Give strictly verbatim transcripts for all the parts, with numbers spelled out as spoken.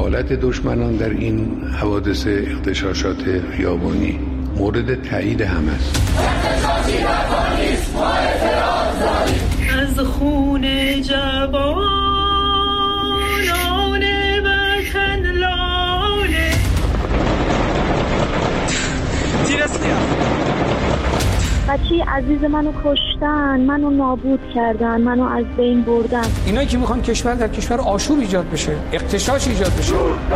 دخالت دشمنان در این حوادث اغتشاشات خیابانی مورد تایید همه است. از خون جوانان وطن لاله بچه عزیز منو کشتن، منو نابود کردن، منو از بین بردن. اینایی که میخوان کشور در کشور آشوب ایجاد بشه، اغتشاش ایجاد بشه.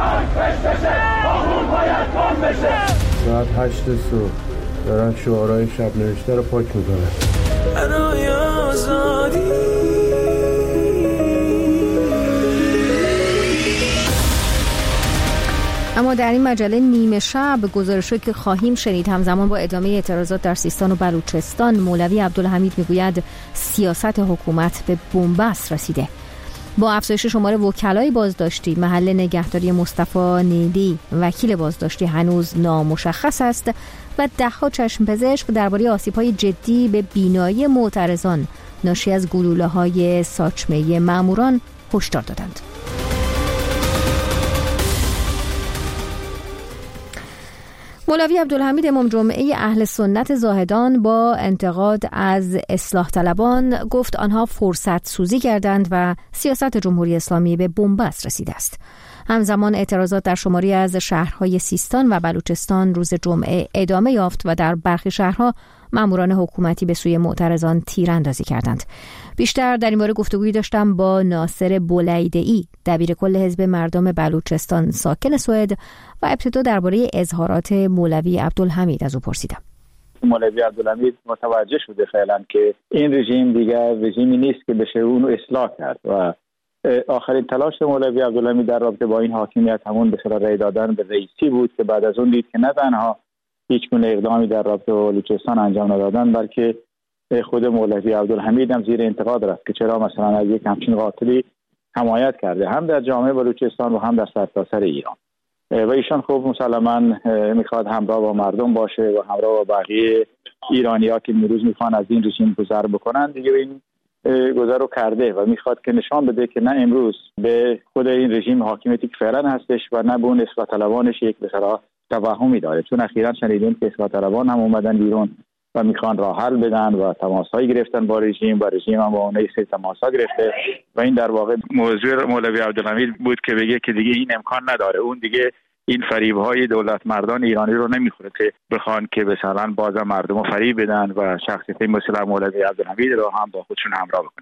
ساعت هشت صبح دارن شعارهای شب نوشته رو پاک میکنن. برای آزادی. اما در این مجله نیمه شب گزارشی که خواهیم شنید همزمان با ادامه اعتراضات در سیستان و بلوچستان، مولوی عبدالحمید میگوید سیاست حکومت به بنبست رسیده. با افزایش شمار وکلای بازداشتی، محل نگهداری مصطفی نیلی وکیل بازداشتی هنوز نامشخص است و ده‌ها چشم پزشک درباره آسیب‌های جدی به بینایی معترضان ناشی از گلوله‌های ساچمه ماموران هشدار دادند. مولوی عبدالحمید امام جمعه اهل سنت زاهدان با انتقاد از اصلاح طلبان گفت آنها فرصت سوزی کردند و سیاست جمهوری اسلامی به بنبست رسیده است. همزمان اعتراضات در شماری از شهرهای سیستان و بلوچستان روز جمعه ادامه یافت و در برخی شهرها ماموران حکومتی به سوی معترضان تیراندازی کردند. بیشتر در این باره گفتگویی داشتم با ناصر بولیده‌ای، دبیر کل حزب مردم بلوچستان ساکن سوئد، و ابتدا درباره اظهارات مولوی عبدالحمید از او پرسیدم. مولوی عبدالحمید متوجه شده فعلا که این رژیم دیگر رژیمی نیست که بشه اون رو اصلاح کرد و آخرین تلاش مولوی عبدالحمید در رابطه با این حاکمیت همون به اصطلاح رأی دادن به رئیسی بود که بعد از اون دید که نه تنها هیچ گونه اقدامی در رابطه با بلوچستان انجام ندادن، بلکه خود مولوی عبدالحمید هم زیر انتقاد رفت که چرا مثلا از یک همچین قاتلی حمایت کرده، هم در جامعه بلوچستان و هم در سرتاسر ایران. و ایشان خوب مسلماً میخواد همراه با مردم باشه و همراه با بقیه ایرانی‌ها که امروز میخوان از این رژیم گذر بکنن دیگه این گذر رو کرده و میخواد که نشان بده که نه امروز به خود این رژیم حاکمیتی که فعلا هستش و نه به اون اصلاح طلبانش یک بسیار توهمی داره، چون اخیراً شنیدیم که اصلاح طلبان هم اومدن بیرون و میخوان راه حل بدن و تماس‌هایی گرفتن با رژیم و رژیم هم با اونها سه تماس‌ها گرفته و این در واقع موضوع مولوی عبدالحمید بود که بگه که دیگه این امکان نداره، اون دیگه این فریب‌های دولت مردان ایرانی رو نمیخوره که بخوان که مثلا بازم مردم رو فریب بدن و شخصیتی مثل مولوی عبدالحمید رو هم با خودشون همراه بکنن.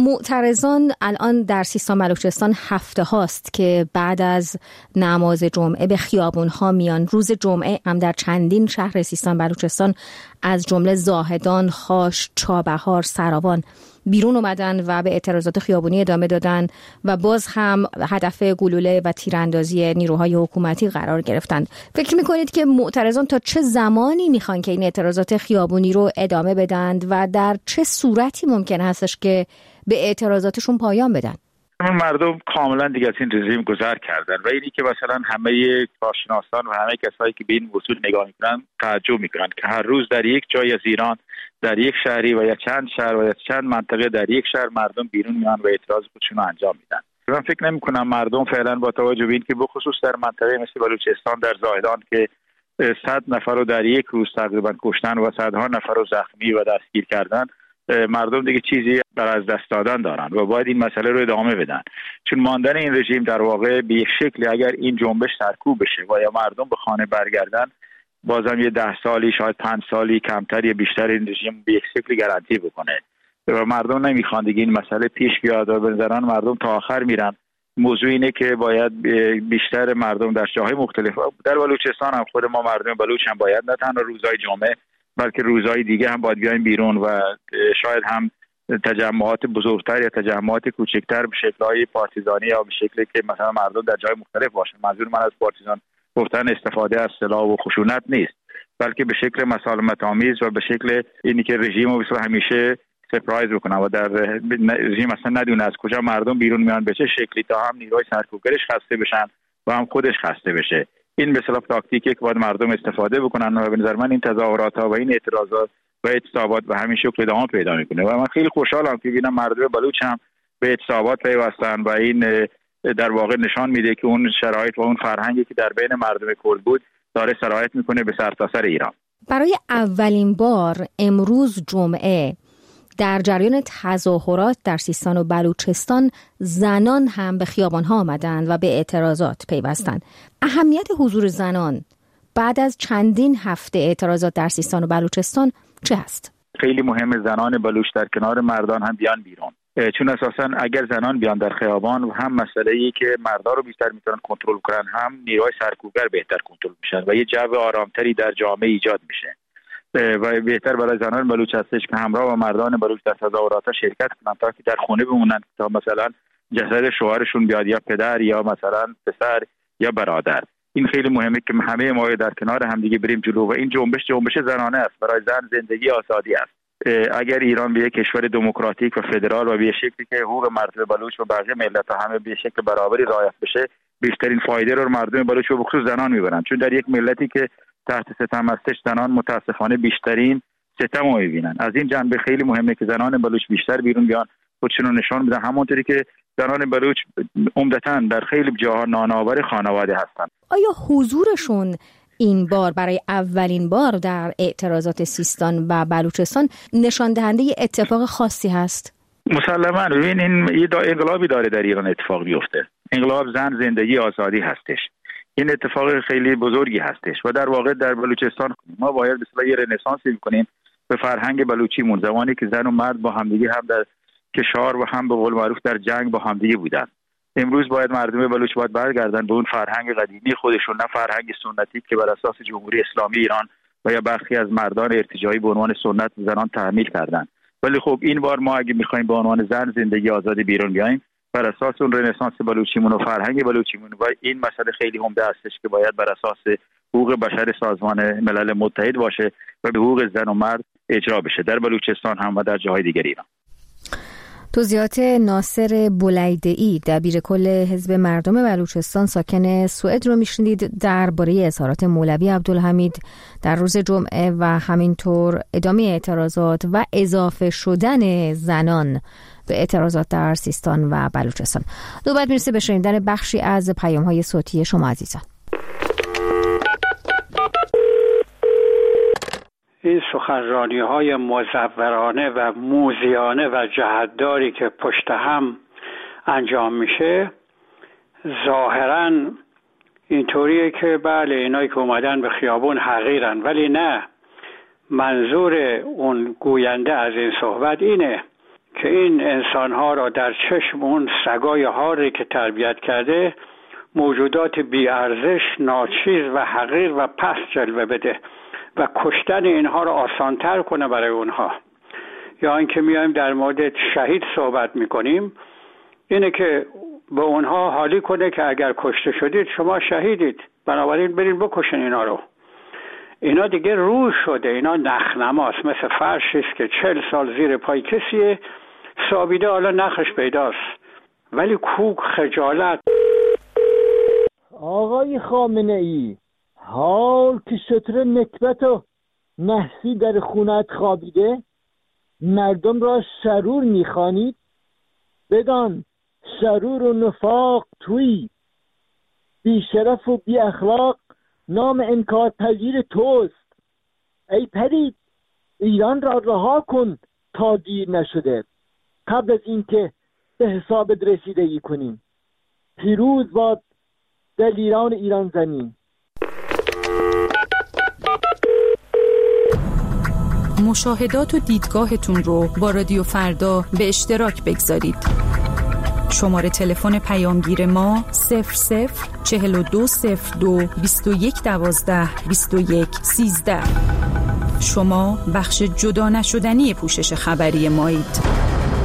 معترضان الان در سیستان بلوچستان هفته هاست که بعد از نماز جمعه به خیابون ها میان. روز جمعه هم در چندین شهر سیستان بلوچستان از جمله زاهدان، خاش، چابهار، سراوان بیرون اومدن و به اعتراضات خیابونی ادامه دادن و باز هم هدف گلوله و تیراندازی نیروهای حکومتی قرار گرفتند. فکر میکنید که معترضان تا چه زمانی میخوان که این اعتراضات خیابونی رو ادامه بدند و در چه صورتی ممکن هستش که به اعتراضاتشون پایان بدن؟ مردم کاملا دیگه از این رژیم گذر کردن و اینی که مثلا همه کارشناسان و همه کسایی که به این موضوع نگاه میکنن تعجب میکنن که هر روز در یک جای از ایران، در یک شهری و یا چند شهر و یا چند منطقه در یک شهر مردم بیرون میان و اعتراض خودشون رو انجام میدن. من فکر نمی کنم مردم فعلا با توجه به این که بخصوص در منطقه مثل بلوچستان در زاهدان که صد نفر رو در یک روز تقریبا کشتن و صدها نفر رو زخمی و دستگیر کردن، مردم دیگه چیزی بر از دست دادن دارن و باید این مسئله رو ادامه بدن، چون ماندن این رژیم در واقع به یک شکلی اگر این جنبش سرکوب بشه و یا مردم به خانه برگردن، بازم یه ده سالی شاید پنج سالی کمتر یا بیشتر این رژیم به یک شکلی گارانتی بکنه و مردم نمیخوان دیگه این مسئله پیش بیاد و بنظرن مردم تا آخر میرن. موضوع اینه که باید بیشتر مردم در جاهای مختلف در بلوچستان هم خود ما مردم بلوچ هم باید نه تنها روزهای جمعه بلکه روزهای دیگه هم باید بیایم بیرون و شاید هم تجمعات بزرگتر یا تجمعات کوچکتر به شکل‌های پارتیزانی یا به شکلی که مثلا مردم در جای مختلف باشن. منظور من از پارتیزان گفتن استفاده از سلاح و خشونت نیست، بلکه به شکل مسالمت آمیز و به شکل اینی که رژیم رو همیشه سپرایز بکنن و در رژیم اصلا ندونه از کجا مردم بیرون میان به چه شکلی تا هم نیروی سرکوبگرش خسته بشن و هم خودش خسته بشه. این به اصطلاح تاکتیکه که باید مردم استفاده بکنن و به نظر من این تظاهرات ها و این اعتراضات و اعتصابات به همین شکل ادامه پیدا میکنه و من خیلی خوشحالم که ببینم مردم بلوچ هم به اعتصابات پیوستن و این در واقع نشان میده که اون شرایط و اون فرهنگی که در بین مردم کرد بود داره سرایت میکنه به سرتاسر ایران. برای اولین بار امروز جمعه در جریان تظاهرات در سیستان و بلوچستان زنان هم به خیابان‌ها آمدند و به اعتراضات پیوستند. اهمیت حضور زنان بعد از چندین هفته اعتراضات در سیستان و بلوچستان چه هست؟ خیلی مهم زنان بلوچ در کنار مردان هم بیان بیرون، چون اساساً اگر زنان بیان در خیابان و هم مسئله‌ای که مردان رو بیشتر میتونن کنترل کنن، هم نیروهای سرکوبگر بهتر کنترل میشن و یه جو آرامتری در جامعه ایجاد میشه و بهتر برای زنان بلوچ هستش که همراه با مردان بلوچ در تظاهرات شرکت کنن تا که در خونه بمونن تا مثلا جسد شوهرشون بیاد، یا پدر یا مثلا پسر یا برادر. این خیلی مهمه که همه ما در کنار هم دیگه بریم جلو و این جنبش جنبش زنانه است، برای زن زندگی آزادی است. اگر ایران به یک کشور دموکراتیک و فدرال و به شکلی که حقوق مردم بلوچ و بقیه ملت‌ها همه به شکل برابری رعایت بشه، بیشترین فایده رو مردم بلوچ و بخصوص زنان میبرن، چون در یک ملتی که تحت ستم هستش زنان متاسفانه بیشترین ستم رو میبینن. از این جنبه خیلی مهمه که زنان بلوچ بیشتر بیرون بیان، خودشون رو نشان بدن، همونطوری که زنان بلوچ عمدتاً در خیلی جاها نانآور خانواده هستن. آیا حضورشون این بار برای اولین بار در اعتراضات سیستان و بلوچستان نشان دهنده اتفاق خاصی هست؟ مسلماً. ببین این یه انقلابی داره در ایران اتفاق بیفته. انقلاب زن زندگی آزادی هستش. این اتفاق خیلی بزرگی هستش و در واقع در بلوچستان ما باید به اصطلاح یه رنسانسی بکنیم به فرهنگ بلوچیمون، زمانی که زن و مرد با همدیگه هم در کشار و هم به قول معروف در جنگ با همدیگه بودن. امروز باید مردم بلوچ باید برگردن به اون فرهنگ قدیمی خودشون، نه فرهنگ سنتی که بر اساس جمهوری اسلامی ایران و یا برخی از مردان ارتجاعی به عنوان سنت زنان تحمیل کردن. ولی خب این بار ما اگه می‌خوایم به عنوان زن زندگی آزادی بیرون بیایم، بر اساس اون رنسانس بلوچیمون و فرهنگ بلوچیمون و این مسئله خیلی عمده هستش که باید بر اساس حقوق بشر سازمان ملل متحد باشه و به حقوق زن و مرد اجرا بشه در بلوچستان هم و در جاهای دیگر ایران. توضیحات ناصر بولیده‌ای دبیر کل حزب مردم بلوچستان ساکن سوئد رو میشنید درباره اظهارات مولوی عبدالحمید در روز جمعه و همینطور ادامه اعتراضات و اضافه شدن زنان به اعتراضات در سیستان و بلوچستان. نوبت میرسه به شنیدن بخشی از پیام‌های صوتی شما عزیزان. این سخنرانی‌های مزورانه و موذیانه و جهتداری که پشت هم انجام میشه ظاهراً اینطوریه که بله اینایی که اومدن به خیابون حقیرن، ولی نه، منظور اون گوینده از این صحبت اینه که این انسان‌ها را در چشم اون سگای هاری که تربیت کرده موجودات بی‌ارزش، ناچیز و حقیر و پست جلوه بده و کشتن اینها رو آسانتر کنه برای اونها. یا اینکه میایم در مورد شهید صحبت میکنیم، اینه که به اونها حالی کنه که اگر کشته شدید شما شهیدید، بنابراین برین بکشن اینا رو. اینا دیگه روح شده، اینا نخنماست، مثل فرشیست که چل سال زیر پای کسیه سابیده، حالا نخش پیداست، ولی کوک خجالت. آقای خامنه ای، حال که شتر نکبت و نحسی در خونت خوابیده مردم را شرور میخوانید، بدان شرور و نفاق توی بی شرف و بی اخلاق نام انکار پذیر توست. ای پرید، ایران را رها کن تا دیر نشده، قبل از اینکه به حسابت رسیدگی کنیم. پیروز باد دلیران ایران زمین. مشاهدات و دیدگاهتون رو با رادیو فردا به اشتراک بگذارید. شماره تلفن پیامگیر ما صفر صفر چهل و دو صفر دو بیست و یک دوازده بیست و یک سیزده. شما بخش جدا نشدنی پوشش خبری مایید.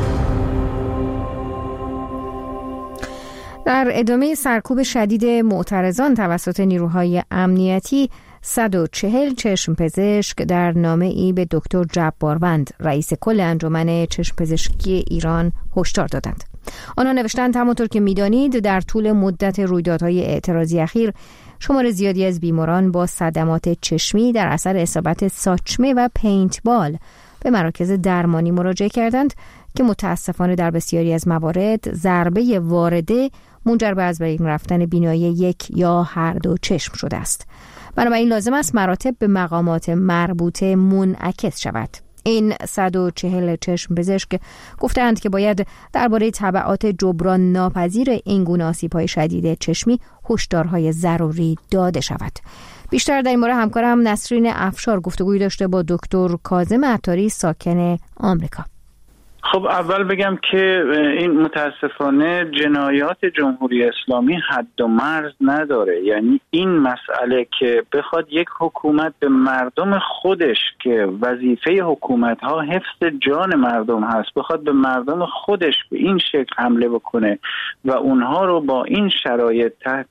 در ادامه سرکوب شدید معترضان توسط نیروهای امنیتی، صد و چهل چشم پزشک در نامه ای به دکتر جباروند رئیس کل انجمن چشم پزشکی ایران هشدار دادند. آنها نوشتند همونطور که می‌دانید در طول مدت رویدادهای اعتراضی اخیر شمار زیادی از بیماران با صدمات چشمی در اثر اصابت ساچمه و پینتبال به مراکز درمانی مراجعه کردند که متاسفانه در بسیاری از موارد ضربه وارده منجر به از بین رفتن بینایی یک یا هر دو چشم شده است. بنابراین لازم است مراتب به مقامات مربوطه منعکس شود. این صد و چهل چشم پزشک گفتند که باید درباره تبعات جبران ناپذیر این گونه آسیب‌های شدید چشمی هشدارهای ضروری داده شود. بیشتر در این باره همکارم نسرین افشار گفتگوی داشته با دکتر کاظم عطاری ساکن آمریکا. خب اول بگم که این متاسفانه جنایات جمهوری اسلامی حد و مرز نداره. یعنی این مسئله که بخواد یک حکومت به مردم خودش که وظیفه حکومت ها حفظ جان مردم هست بخواد به مردم خودش به این شکل حمله بکنه و اونها رو با این شرایط تحت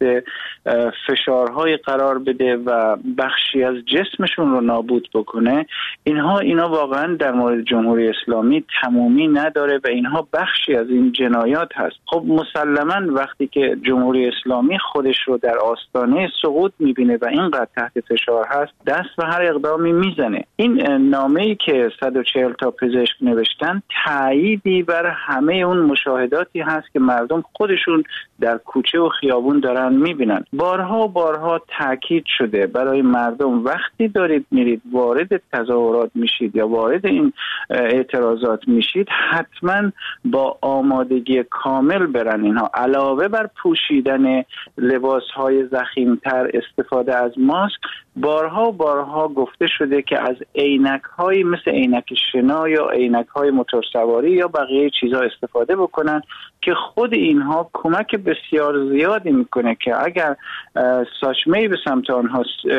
فشارهای قرار بده و بخشی از جسمشون رو نابود بکنه، اینها اینا واقعا در مورد جمهوری اسلامی تمامی نداره و اینها بخشی از این جنایات هست. خب مسلماً وقتی که جمهوری اسلامی خودش رو در آستانه سقوط میبینه و اینقدر تحت فشار هست دست به هر اقدامی میزنه. این نامه‌ای که صد و چهل تا پزشک نوشتن تأییدی بر همه اون مشاهداتی هست که مردم خودشون در کوچه و خیابون دارن میبینن. بارها و بارها تاکید شده برای مردم وقتی دارید میرید وارد تظاهرات میشید یا وارد این اعتراضات میشید حتما با آمادگی کامل برن. اینها علاوه بر پوشیدن لباسهای ضخیم‌تر، استفاده از ماسک، بارها و بارها گفته شده که از عینک‌های مثل عینک شنا یا عینک‌های موتورسواری یا بقیه چیزها استفاده بکنن که خود اینها کمک بسیار زیادی میکنه که اگر ساچمه‌ای به سمت آنها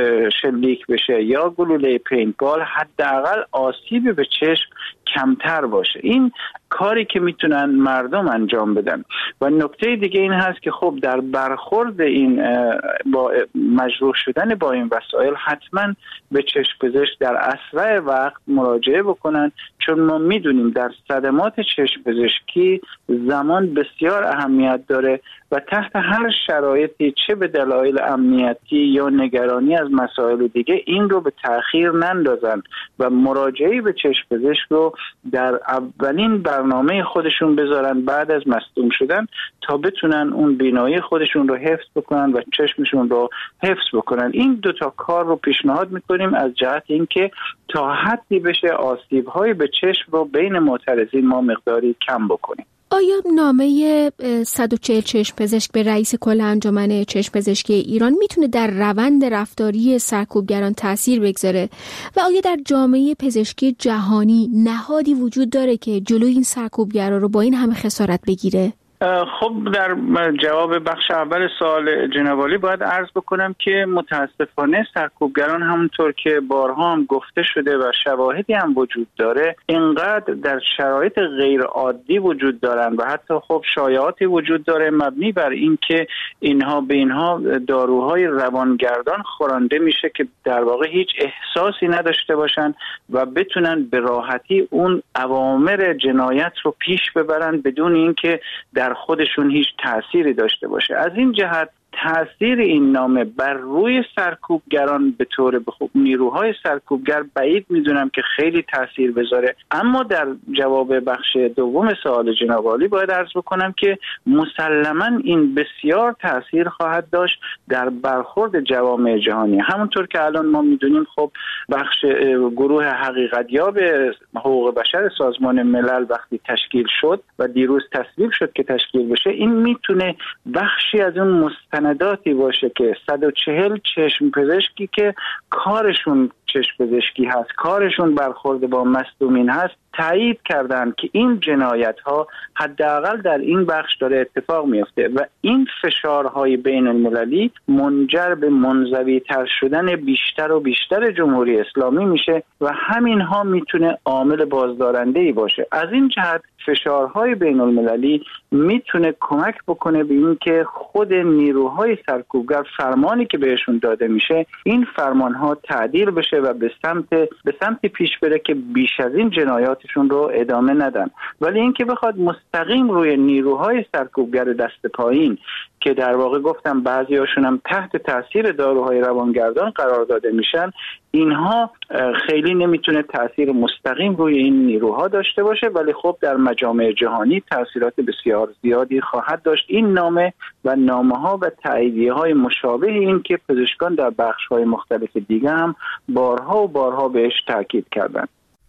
شلیک بشه یا گلوله پینتبال حداقل آسیبی به چشم کمتر باشه. این کاری که میتونن مردم انجام بدن. و نکته دیگه این هست که خب در برخورد این با مجروح شدن با این وسایل حتما به چشم پزشک در اسرع وقت مراجعه بکنن، چون ما میدونیم در صدمات چشم پزشکی زمان بسیار اهمیت داره و تحت هر شرایطی چه به دلایل امنیتی یا نگرانی از مسائل دیگه این رو به تأخیر نندازن و مراجعه به چشم پزشک رو در اولین برنامه خودشون بذارن بعد از مصدوم شدن تا بتونن اون بینایی خودشون رو حفظ بکنن و چشمشون رو حفظ بکنن. این دوتا کار رو پیشنهاد میکنیم از جهت اینکه تا حدی بشه آسیب‌های به چشم رو بین معترضین ما مقداری کم بکنیم. آیا نامه صد و چهل چشم پزشک به رئیس کل انجمن چشم پزشکی ایران میتونه در روند رفتاری سرکوبگران تأثیر بگذاره و آیا در جامعه پزشکی جهانی نهادی وجود داره که جلوی این سرکوبگرا رو با این همه خسارت بگیره؟ خب در جواب بخش اول سوال جناب عالی باید عرض بکنم که متاسفانه سرکوبگران همونطور که بارها هم گفته شده و شواهدی هم وجود داره اینقدر در شرایط غیر عادی وجود دارن و حتی خب شایعاتی وجود داره مبنی بر این که اینها به اینها داروهای روانگردان خورانده میشه که در واقع هیچ احساسی نداشته باشن و بتونن به راحتی اون اوامر جنایت رو پیش ببرن بدون اینکه در خودشون هیچ تأثیری داشته باشه. از این جهت تأثیر این نامه بر روی سرکوبگران به طور بخوب نیروهای سرکوبگر بعید میدونم که خیلی تأثیر بذاره. اما در جواب بخش دوم سوال جناب عالی باید عرض بکنم که مسلماً این بسیار تأثیر خواهد داشت در برخورد جوامع جهانی. همونطور که الان ما میدونیم خب بخش گروه حقیقتیاب حقوق بشر سازمان ملل وقتی تشکیل شد و دیروز تصویب شد که تشکیل بشه، این میتونه بخشی از اون مستنداتی باشه که صد و چهل چشم پزشکی که کارشون چشم پزشکی هست، کارشون برخورد با مصدومین هست، تایید کردن که این جنایت ها حداقل در این بخش داره اتفاق میفته و این فشارهای بین المللی منجر به منزوی تر شدن بیشتر و بیشتر جمهوری اسلامی میشه و همین ها میتونه عامل بازدارنده‌ای باشه. از این جهت فشارهای بین المللی میتونه کمک بکنه به این که خود نیروهای سرکوبگر فرمانی که بهشون داده میشه این فرمانها تعدیل بشه و به سمت به سمت پیش بره که بیش از این جنایاتشون رو ادامه ندن. ولی اینکه بخواد مستقیم روی نیروهای سرکوبگر دست پایین که در واقع گفتم بعضی هاشون هم تحت تاثیر داروهای روانگردان قرار داده میشن، اینها خیلی نمیتونه تاثیر مستقیم روی این نیروها داشته باشه، ولی خب در مجامع جهانی تاثیرات بسیار زیادی خواهد داشت این نامه و نامه ها و تاییدیه های مشابه این که پزشکان در بخش های مختلف دیگه هم بارها و بارها بهش تاکید کردن.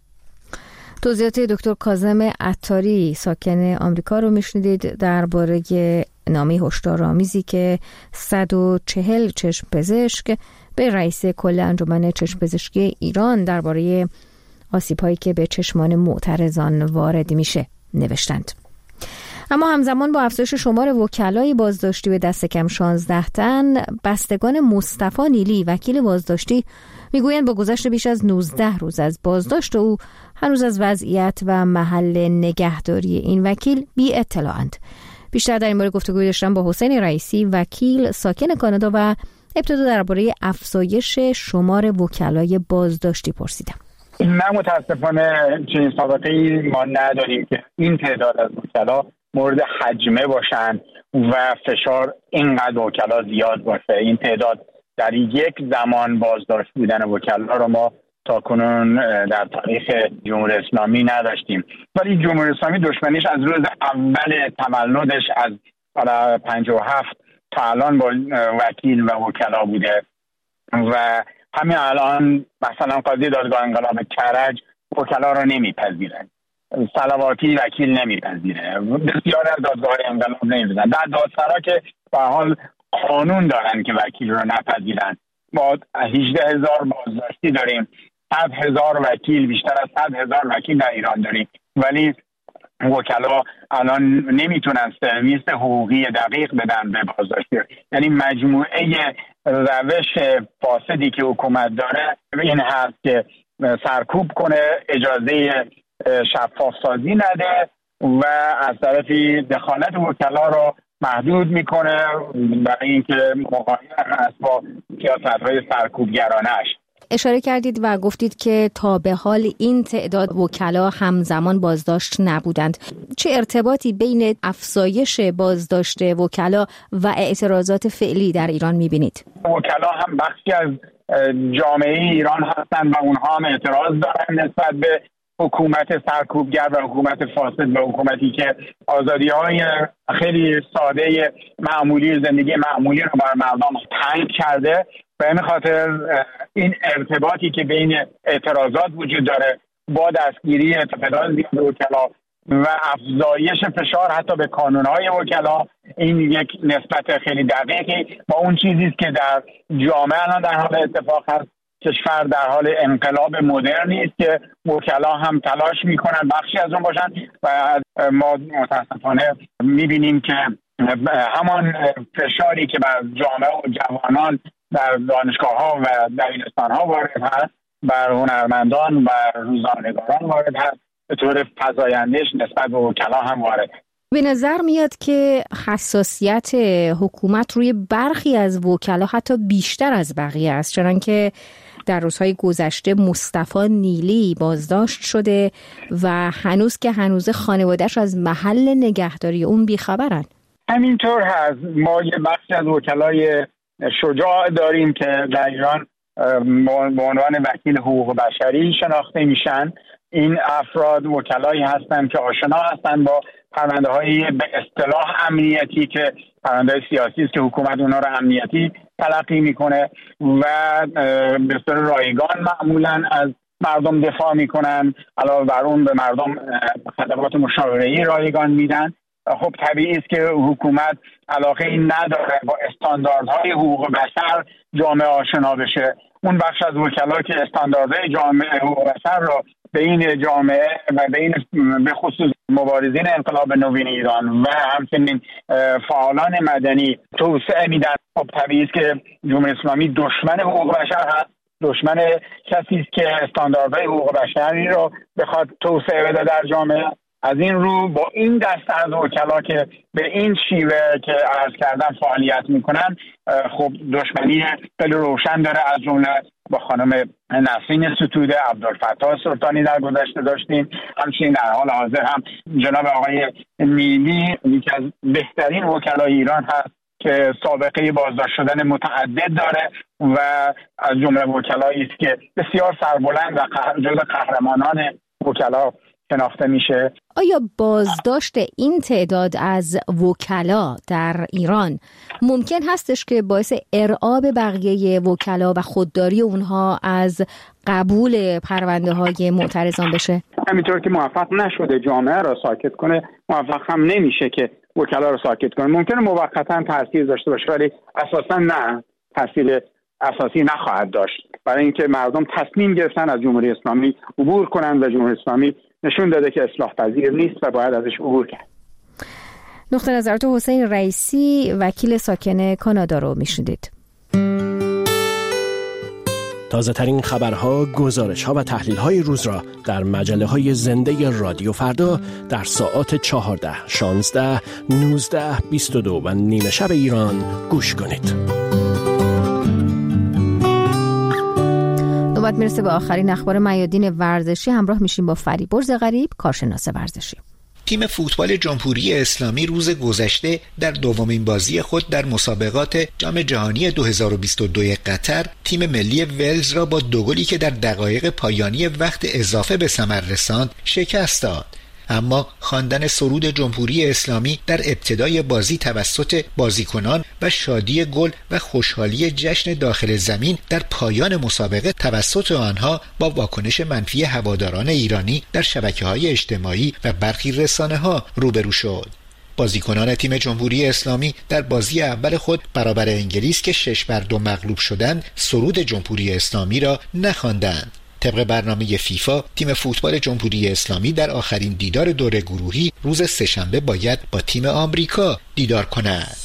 توضیحات دکتر کاظم عطاری ساکن آمریکا رو میشنیدید درباره نامه هشدارآمیزی که صد و چهل چشم پزشک به رئیس کل انجمن چشم پزشکی ایران درباره آسیب‌هایی که به چشمان معترضان وارد میشه نوشتند. اما همزمان با افزایش شمار وکلای بازداشتی به دست کم شانزده تن، بستگان مصطفی نیلی وکیل بازداشتی میگویند با گذشت بیش از نوزده روز از بازداشت او هنوز از وضعیت و محل نگهداری این وکیل بی اطلاعند. بیشتر در این باره گفتگوی داشتم با حسین رئیسی وکیل ساکن کانادا و ابتدا درباره افزایش شمار وکلای بازداشتی پرسیدم. نه متاسفانه چنین سابقه‌ای ما نداریم که این تعداد از وکلا مورد حجمه باشن و فشار اینقدر وکلا زیاد باشه. این تعداد در یک زمان بازداشت بودن وکلا رو ما تا کنون در تاریخ جمهوری اسلامی نداشتیم، ولی جمهوری اسلامی دشمنیش از روز اول تولدش از سال پنجاه و هفت تا الان با وکیل و وکلا بوده و همین الان مثلا قاضی دادگاه انقلاب کرج وکلا رو نمیپذیرن، صلواتی وکیل نمیپذیره، بسیار از دادگاه انقلاب نمیپذیرن، در دادسرا که به حال قانون دارن که وکیل رو نپذیرن. ما هجده هزار بازداشتی داریم، صد هزار وکیل، بیشتر از صد هزار وکیل در ایران داریم، ولی وکلا الان نمیتونن سرویس حقوقی دقیق بدن به بازداشتی. یعنی مجموعه روش فاسدی که حکومت داره این هست که سرکوب کنه، اجازه شفاف سازی نده و از طرفی دخالت وکلا رو محدود میکنه برای اینکه مقایر هست با سیاست‌های سرکوبگرانه‌اش. اشاره کردید و گفتید که تا به حال این تعداد وکلا همزمان بازداشت نبودند. چه ارتباطی بین افزایش بازداشت وکلا و اعتراضات فعلی در ایران میبینید؟ وکلا هم بخشی از جامعه ایران هستند و اونها هم اعتراض دارن نسبت به حکومت سرکوبگر و حکومت فاسد و حکومتی که آزادی‌های خیلی ساده معمولی زندگی معمولی رو بر مردم تنگ کرده. به این خاطر این ارتباطی که بین اعتراضات وجود داره با دستگیری تعداد زیاد وکلا و افزایش فشار حتی به کانون‌های وکلا، این یک نسبت خیلی دقیقی با اون چیزی است که در جامعه الان در حال اتفاق هست. کشور در حال انقلاب مدرنی است که وکلا هم تلاش میکنن بخشی از اون باشن و ما متاسفانه میبینیم که همان فشاری که بر جامعه و جوانان در دانشگاه‌ها و دبیرستان‌ها وارد هست بر هنرمندان و روزنامه‌نگاران وارد هست، به طور فزاینده‌اش نسبت به وکلا هم وارد هست. به نظر میاد که حساسیت حکومت روی برخی از وکلا حتی بیشتر از بقیه است، چنانکه در روزهای گذشته مصطفی نیلی بازداشت شده و هنوز که هنوز خانواده‌اش از محل نگهداری اون بیخبرن. همینطور هست. ما یه بخشی از وکلای شجاع داریم که در ایران به عنوان وکیل حقوق بشری شناخته میشن. این افراد وکلایی هستند که آشنا هستند با پرونده‌های به اصطلاح امنیتی که پرونده سیاسی است که حکومت اونها رو امنیتی تلقی میکنه و به صورت رایگان معمولاً از مردم دفاع میکنن، علاوه بر اون به مردم خدمات مشاوره‌ای رایگان میدن. خب طبیعی است که حکومت علاقه این نداره با استانداردهای حقوق بشر جامعه آشنا بشه. اون بخش از وکلا که استانداردهای جامعه حقوق بشر رو به این جامعه و به این به خصوص مبارزین انقلاب نوین ایران و همچنین فعالان مدنی توسعه میدن، خب طبیعی است که جمهوری اسلامی دشمن حقوق بشر هست، دشمن کسی است که استانداردهای حقوق بشری رو بخواد توسعه بده در جامعه. از این رو با این دسته از وکلا که به این شیوه که عرض کردم فعالیت میکنن، خب دشمنی خیلی روشن داره. از جمله با خانم نسرین ستوده، عبدالفتاح سلطانی در گذشته داشتیم، همچنین در حال حاضر هم جناب آقای نیلی یکی از بهترین وکلای ایران هست که سابقه بازداشت شدن متعدد داره و از جمله وکلایی است که بسیار سربلند و جزو قهرمانان وکلا شناخته میشه. آیا بازداشت این تعداد از وکلا در ایران ممکن هستش که باعث ارعاب بقیه وکلا و خودداری اونها از قبول پرونده های معترضان بشه؟ همینطور که موفق نشده جامعه را ساکت کنه، موفق هم نمیشه که وکلا را ساکت کنه. ممکنه موقتا تاثیر داشته باشه ولی اساسا نه، تاثیر اساسی نخواهد داشت، برای اینکه مردم تصمیم گرفتن از جمهوری اسلامی عبور کنند و جمهوری اسلامی نشون داده که اصلاح پذیر نیست و باید ازش عبور کرد. نقطه نظرات حسین رئیسی، وکیل ساکن کانادا رو میشنیدید. تازه ترین خبرها، گزارش‌ها و تحلیل‌های روز را در مجله‌های زنده رادیو فردا در ساعات چهارده، شانزده، نوزده، بیست و دو و نیمه شب ایران گوش کنید. نوبت میرسه به آخرین اخبار میادین ورزشی. همراه میشیم با فریبرز غریب، کارشناس ورزشی. تیم فوتبال جمهوری اسلامی روز گذشته در دومین بازی خود در مسابقات جام جهانی دو هزار و بیست و دو قطر تیم ملی ولز را با دو گلی که در دقایق پایانی وقت اضافه به ثمر رساند شکست داد. اما خواندن سرود جمهوری اسلامی در ابتدای بازی توسط بازیکنان و شادی گل و خوشحالی جشن داخل زمین در پایان مسابقه توسط آنها با واکنش منفی هواداران ایرانی در شبکه‌های اجتماعی و برخی رسانه‌ها روبرو شد. بازیکنان تیم جمهوری اسلامی در بازی اول خود برابر انگلیس که شش بر دو مغلوب شدند سرود جمهوری اسلامی را نخواندند. طبق برنامه فیفا تیم فوتبال جمهوری اسلامی در آخرین دیدار دور گروهی روز سه‌شنبه باید با تیم آمریکا دیدار کند.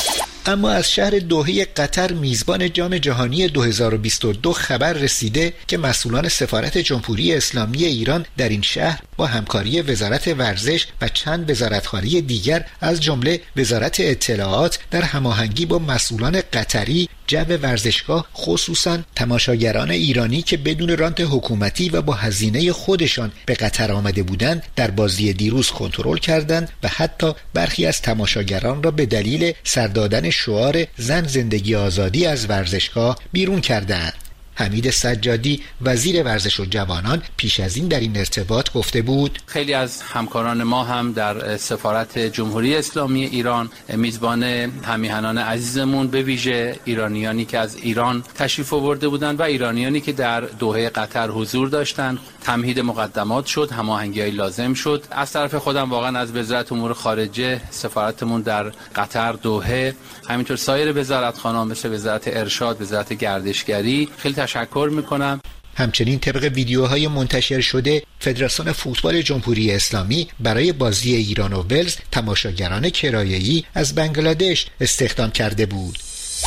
اما از شهر دوحه قطر میزبان جام جهانی دو هزار و بیست و دو خبر رسیده که مسئولان سفارت جمهوری اسلامی ایران در این شهر با همکاری وزارت ورزش و چند وزارتخانه دیگر از جمله وزارت اطلاعات در هماهنگی با مسئولان قطری جو ورزشگاه خصوصا تماشاگران ایرانی که بدون رانت حکومتی و با هزینه خودشان به قطر آمده بودند در بازی دیروز کنترل کردند و حتی برخی از تماشاگران را به دلیل سر دادن شعار زن زندگی آزادی از ورزشگاه بیرون کردند. حمید سجادی وزیر ورزش و جوانان پیش از این در این ارتباط گفته بود خیلی از همکاران ما هم در سفارت جمهوری اسلامی ایران میزبان همیهنان عزیزمون به ویژه ایرانیانی که از ایران تشریف آورده بودند و ایرانیانی که در دوحه قطر حضور داشتند تمهید مقدمات شد، هماهنگی‌های لازم شد. از طرف خودم واقعا از وزارت امور خارجه، سفارتمون در قطر دوحه، همینطور سایر وزارتخانه‌ها مثل وزارت ارشاد، وزارت گردشگری خیلی تشکر میکنم. همچنین طبق ویدیوهای منتشر شده فدراسیون فوتبال جمهوری اسلامی برای بازی ایران و ولز تماشاگران کرایه‌ای از بنگلادش استخدام کرده بود.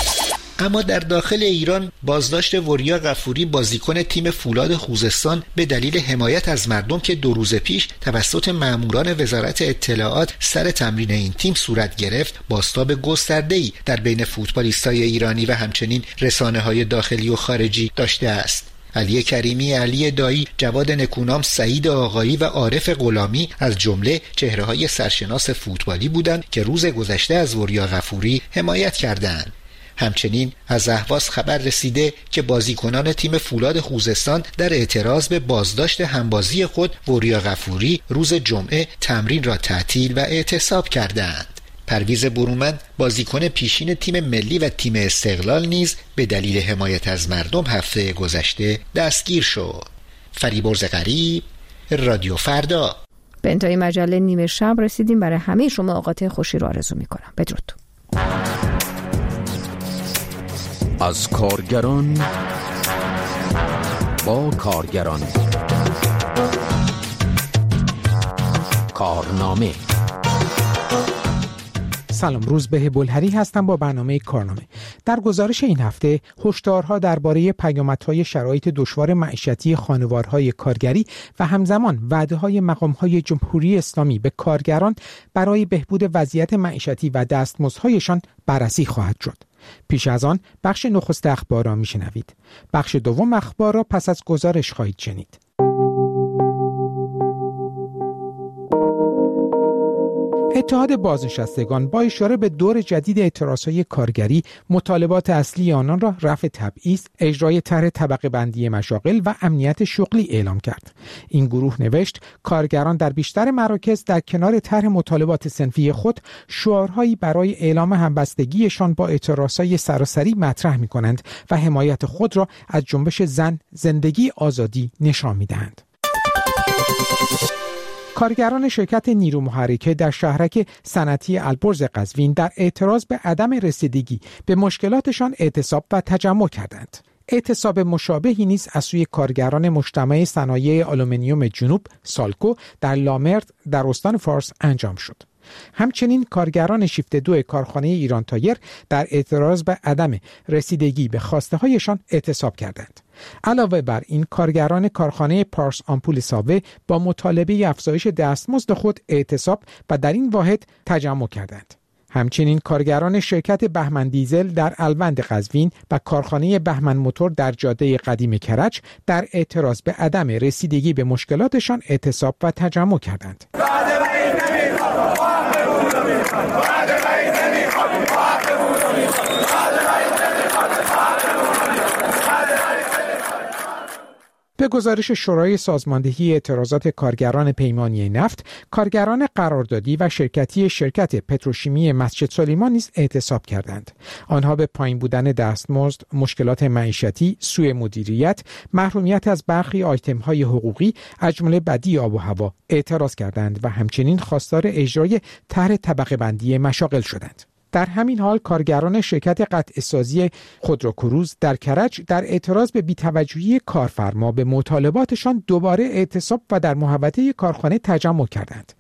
اما در داخل ایران بازداشت وریا غفوری بازیکن تیم فولاد خوزستان به دلیل حمایت از مردم که دو روز پیش توسط ماموران وزارت اطلاعات سر تمرین این تیم صورت گرفت بازتاب گسترده‌ای در بین فوتبالیستای ایرانی و همچنین رسانه‌های داخلی و خارجی داشته است. علی کریمی، علی دایی، جواد نکونام، سعید آقایی و عارف غلامی از جمله چهره‌های سرشناس فوتبالی بودند که روز گذشته از وریا غفوری حمایت کردند. همچنین از اهواز خبر رسیده که بازیکنان تیم فولاد خوزستان در اعتراض به بازداشت همبازی خود وریا غفوری روز جمعه تمرین را تعطیل و اعتصاب کردند. پرویز برومند بازیکن پیشین تیم ملی و تیم استقلال نیز به دلیل حمایت از مردم هفته گذشته دستگیر شد. فریبرز غریب، رادیو فردا. به انتهای مجله نیمه شب رسیدیم. برای همه شما اوقات خوشی رو آرزو می‌کنم. بدرود. از کارگران با کارگران، کارنامه. سلام، روزبه بلهری هستم با برنامه کارنامه. در گزارش این هفته هشدارها درباره پیامدهای شرایط دشوار معیشتی خانوارهای کارگری و همزمان وعده‌های مقام‌های جمهوری اسلامی به کارگران برای بهبود وضعیت معیشتی و دستمزدهایشان بررسی خواهد شد. پیش از آن بخش نخست اخبار را میشنوید. بخش دوم اخبار را پس از گزارش خواهید شنید. اتحاد بازنشستگان با اشاره به دور جدید اعتراضهای کارگری مطالبات اصلی آنان را رفع تبعیض، اجرای طرح طبقه بندی مشاغل و امنیت شغلی اعلام کرد. این گروه نوشت کارگران در بیشتر مراکز در کنار طرح مطالبات صنفی خود شعارهایی برای اعلام همبستگیشان با اعتراضهای سراسری مطرح می‌کنند و حمایت خود را از جنبش زن، زندگی، آزادی نشان می‌دهند. کارگران شرکت نیرو محرکه در شهرک صنعتی البرز قزوین در اعتراض به عدم رسیدگی به مشکلاتشان اعتصاب و تجمع کردند. اعتصاب مشابهی نیز از سوی کارگران مجتمع صنایع آلومینیوم جنوب سالکو در لامرد در استان فارس انجام شد. همچنین کارگران شیفت دو کارخانه ایران تایر در اعتراض به عدم رسیدگی به خواسته هایشان اعتصاب کردند. علاوه بر این کارگران کارخانه پارس آمپول ساوه با مطالبه افزایش دستمزد خود اعتصاب و در این واحد تجمع کردند. همچنین کارگران شرکت بهمن دیزل در الوند قزوین و کارخانه بهمن موتور در جاده قدیم کرج در اعتراض به عدم رسیدگی به مشکلاتشان اعتصاب و تجمع کردند. به گزارش شورای سازماندهی اعتراضات کارگران پیمانی نفت، کارگران قراردادی و شرکتی شرکت پتروشیمی مسجد سلیمان نیز اعتصاب کردند. آنها به پایین بودن دستمزد، مشکلات معیشتی، سوء مدیریت، محرومیت از برخی آیتم‌های حقوقی از جمله بدی آب و هوا اعتراض کردند و همچنین خواستار اجرای طرح طبقه بندی مشاغل شدند. در همین حال کارگران شرکت قطع‌سازی خودروکروز در کرج در اعتراض به بی‌توجهی کارفرما به مطالباتشان دوباره اعتصاب و در محوطه کارخانه تجمع کردند.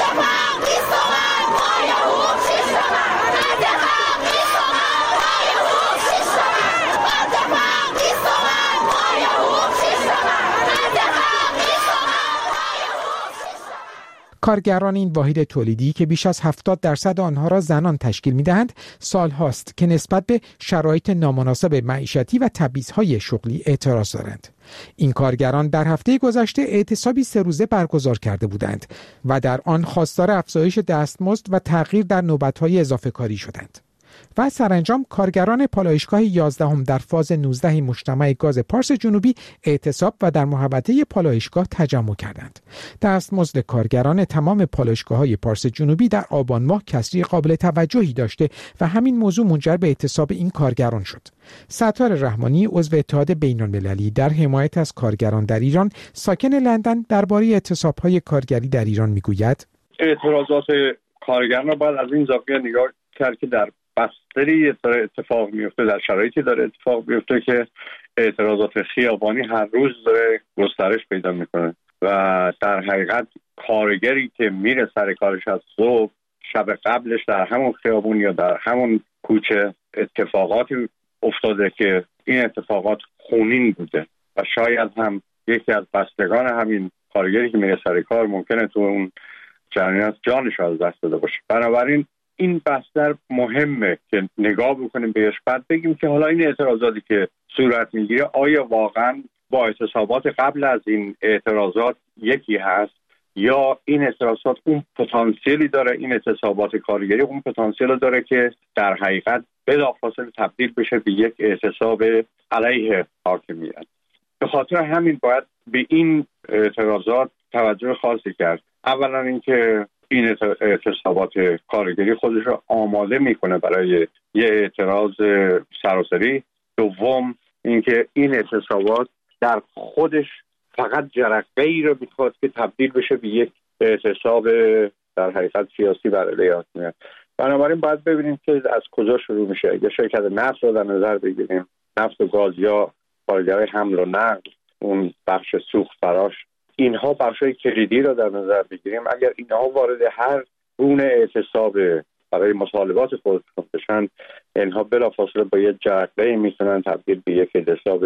کارگران این واحد تولیدی که بیش از هفتاد درصد آنها را زنان تشکیل می‌دهند، سال‌هاست که نسبت به شرایط نامناسب معیشتی و تبعیض‌های شغلی اعتراض دارند. این کارگران در هفته گذشته اعتصابی سه روزه برگزار کرده بودند و در آن خواستار افزایش دستمزد و تغییر در نوبت‌های اضافه کاری شدند. و سرانجام کارگران پالایشگاه یازدهم در فاز نوزده مجتمع گاز پارس جنوبی اعتصاب و در محوطه پالایشگاه تجمع کردند. دستمزد کارگران تمام پالایشگاه‌های پارس جنوبی در آبان ماه کسری قابل توجهی داشته و همین موضوع منجر به اعتصاب این کارگران شد. ستار رحمانی عضو اتحاد بین‌المللی در حمایت از کارگران در ایران ساکن لندن درباره اعتصاب‌های کارگری در ایران میگوید: اعتراضات کارگران را باید از این زاویه نگاه کرد که در بستری داره اتفاق میفته، در شرایطی داره اتفاق میفته که اعتراضات خیابانی هر روز داره گسترش پیدا میکنه و در حقیقت کارگری که میره سر کارش از صبح، شب قبلش در همون خیابون یا در همون کوچه اتفاقاتی افتاده که این اتفاقات خونین بوده و شاید هم یکی از بستگان همین کارگری که میره سر کار ممکنه تو اون جریان جانش از دست داده باشه. بنابراین این بستر مهمه که نگاه بکنیم بهش، بعد بگیم که حالا این اعتراضاتی که صورت میگیره آیا واقعا با اعتصابات قبل از این اعتراضات یکی هست یا این اعتراضات اون پتانسیلی داره، این اعتصابات کارگری اون پتانسیل داره که در حقیقت بلافاصله تبدیل بشه به یک اعتصاب علیه حاکمیت. به خاطر همین باید به این اعتراضات توجه خاصی کرد. اولا اینکه این اعتصابات کارگری خودش رو آماده میکنه برای یه اعتراض سراسری. دوم اینکه این اعتصابات در خودش فقط جرقه‌ای رو میخواد که تبدیل بشه به یک اعتصاب در حقیقت سیاسی بر علیه حاکمیت. بنابراین باید ببینیم که از کجا شروع میشه. اگه شرکت نفت رو در نظر بگیریم، نفت و گاز یا کارگرای حمل و نقل، اون بخش سوخت فراش، اینها بخشای کلیدی رو در نظر بگیریم، اگر اینها وارد هر گونه اعتصاب برای مطالبات خودشون بشن، اینها بلافاصله با یک جرقه‌ای میتونن تبدیل به یک اعتصاب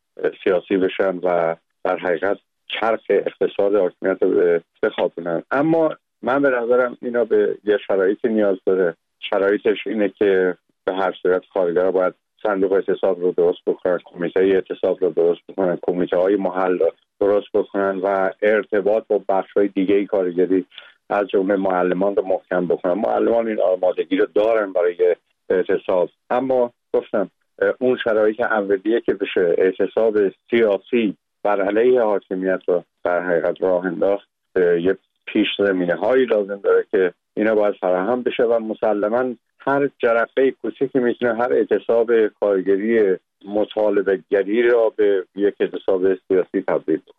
سیاسی بشن و در حقیقت چرخ اقتصاد حاکمیت رو بخوابونن. اما من به نظرم اینا به یه شرایطی نیاز داره. شرایطش اینه که به هر صورت کارگرها باید صندوق اعتصاب رو درست بکنن، کمیته اعتصاب رو درست بکنن، کمیته های محل رو درست بکنن و ارتباط با بخش‌های دیگه کارگری از جمله معلمان رو محکم بکنن. معلمان این آمادگی رو دارن برای اعتصاب، اما گفتم اون شرایط اولیه که بشه اعتصاب سیاسی بر علیه حاکمیت رو در حقیقت راه انداخت، یه پیش زمینه هایی لازم داره که اینا باید فراهم بشه و مسلماً هر جرقه کوچیکی میتونه هر اعتصاب کارگری مطالبه گری را به یک اعتصاب سیاسی تبدیل کنه.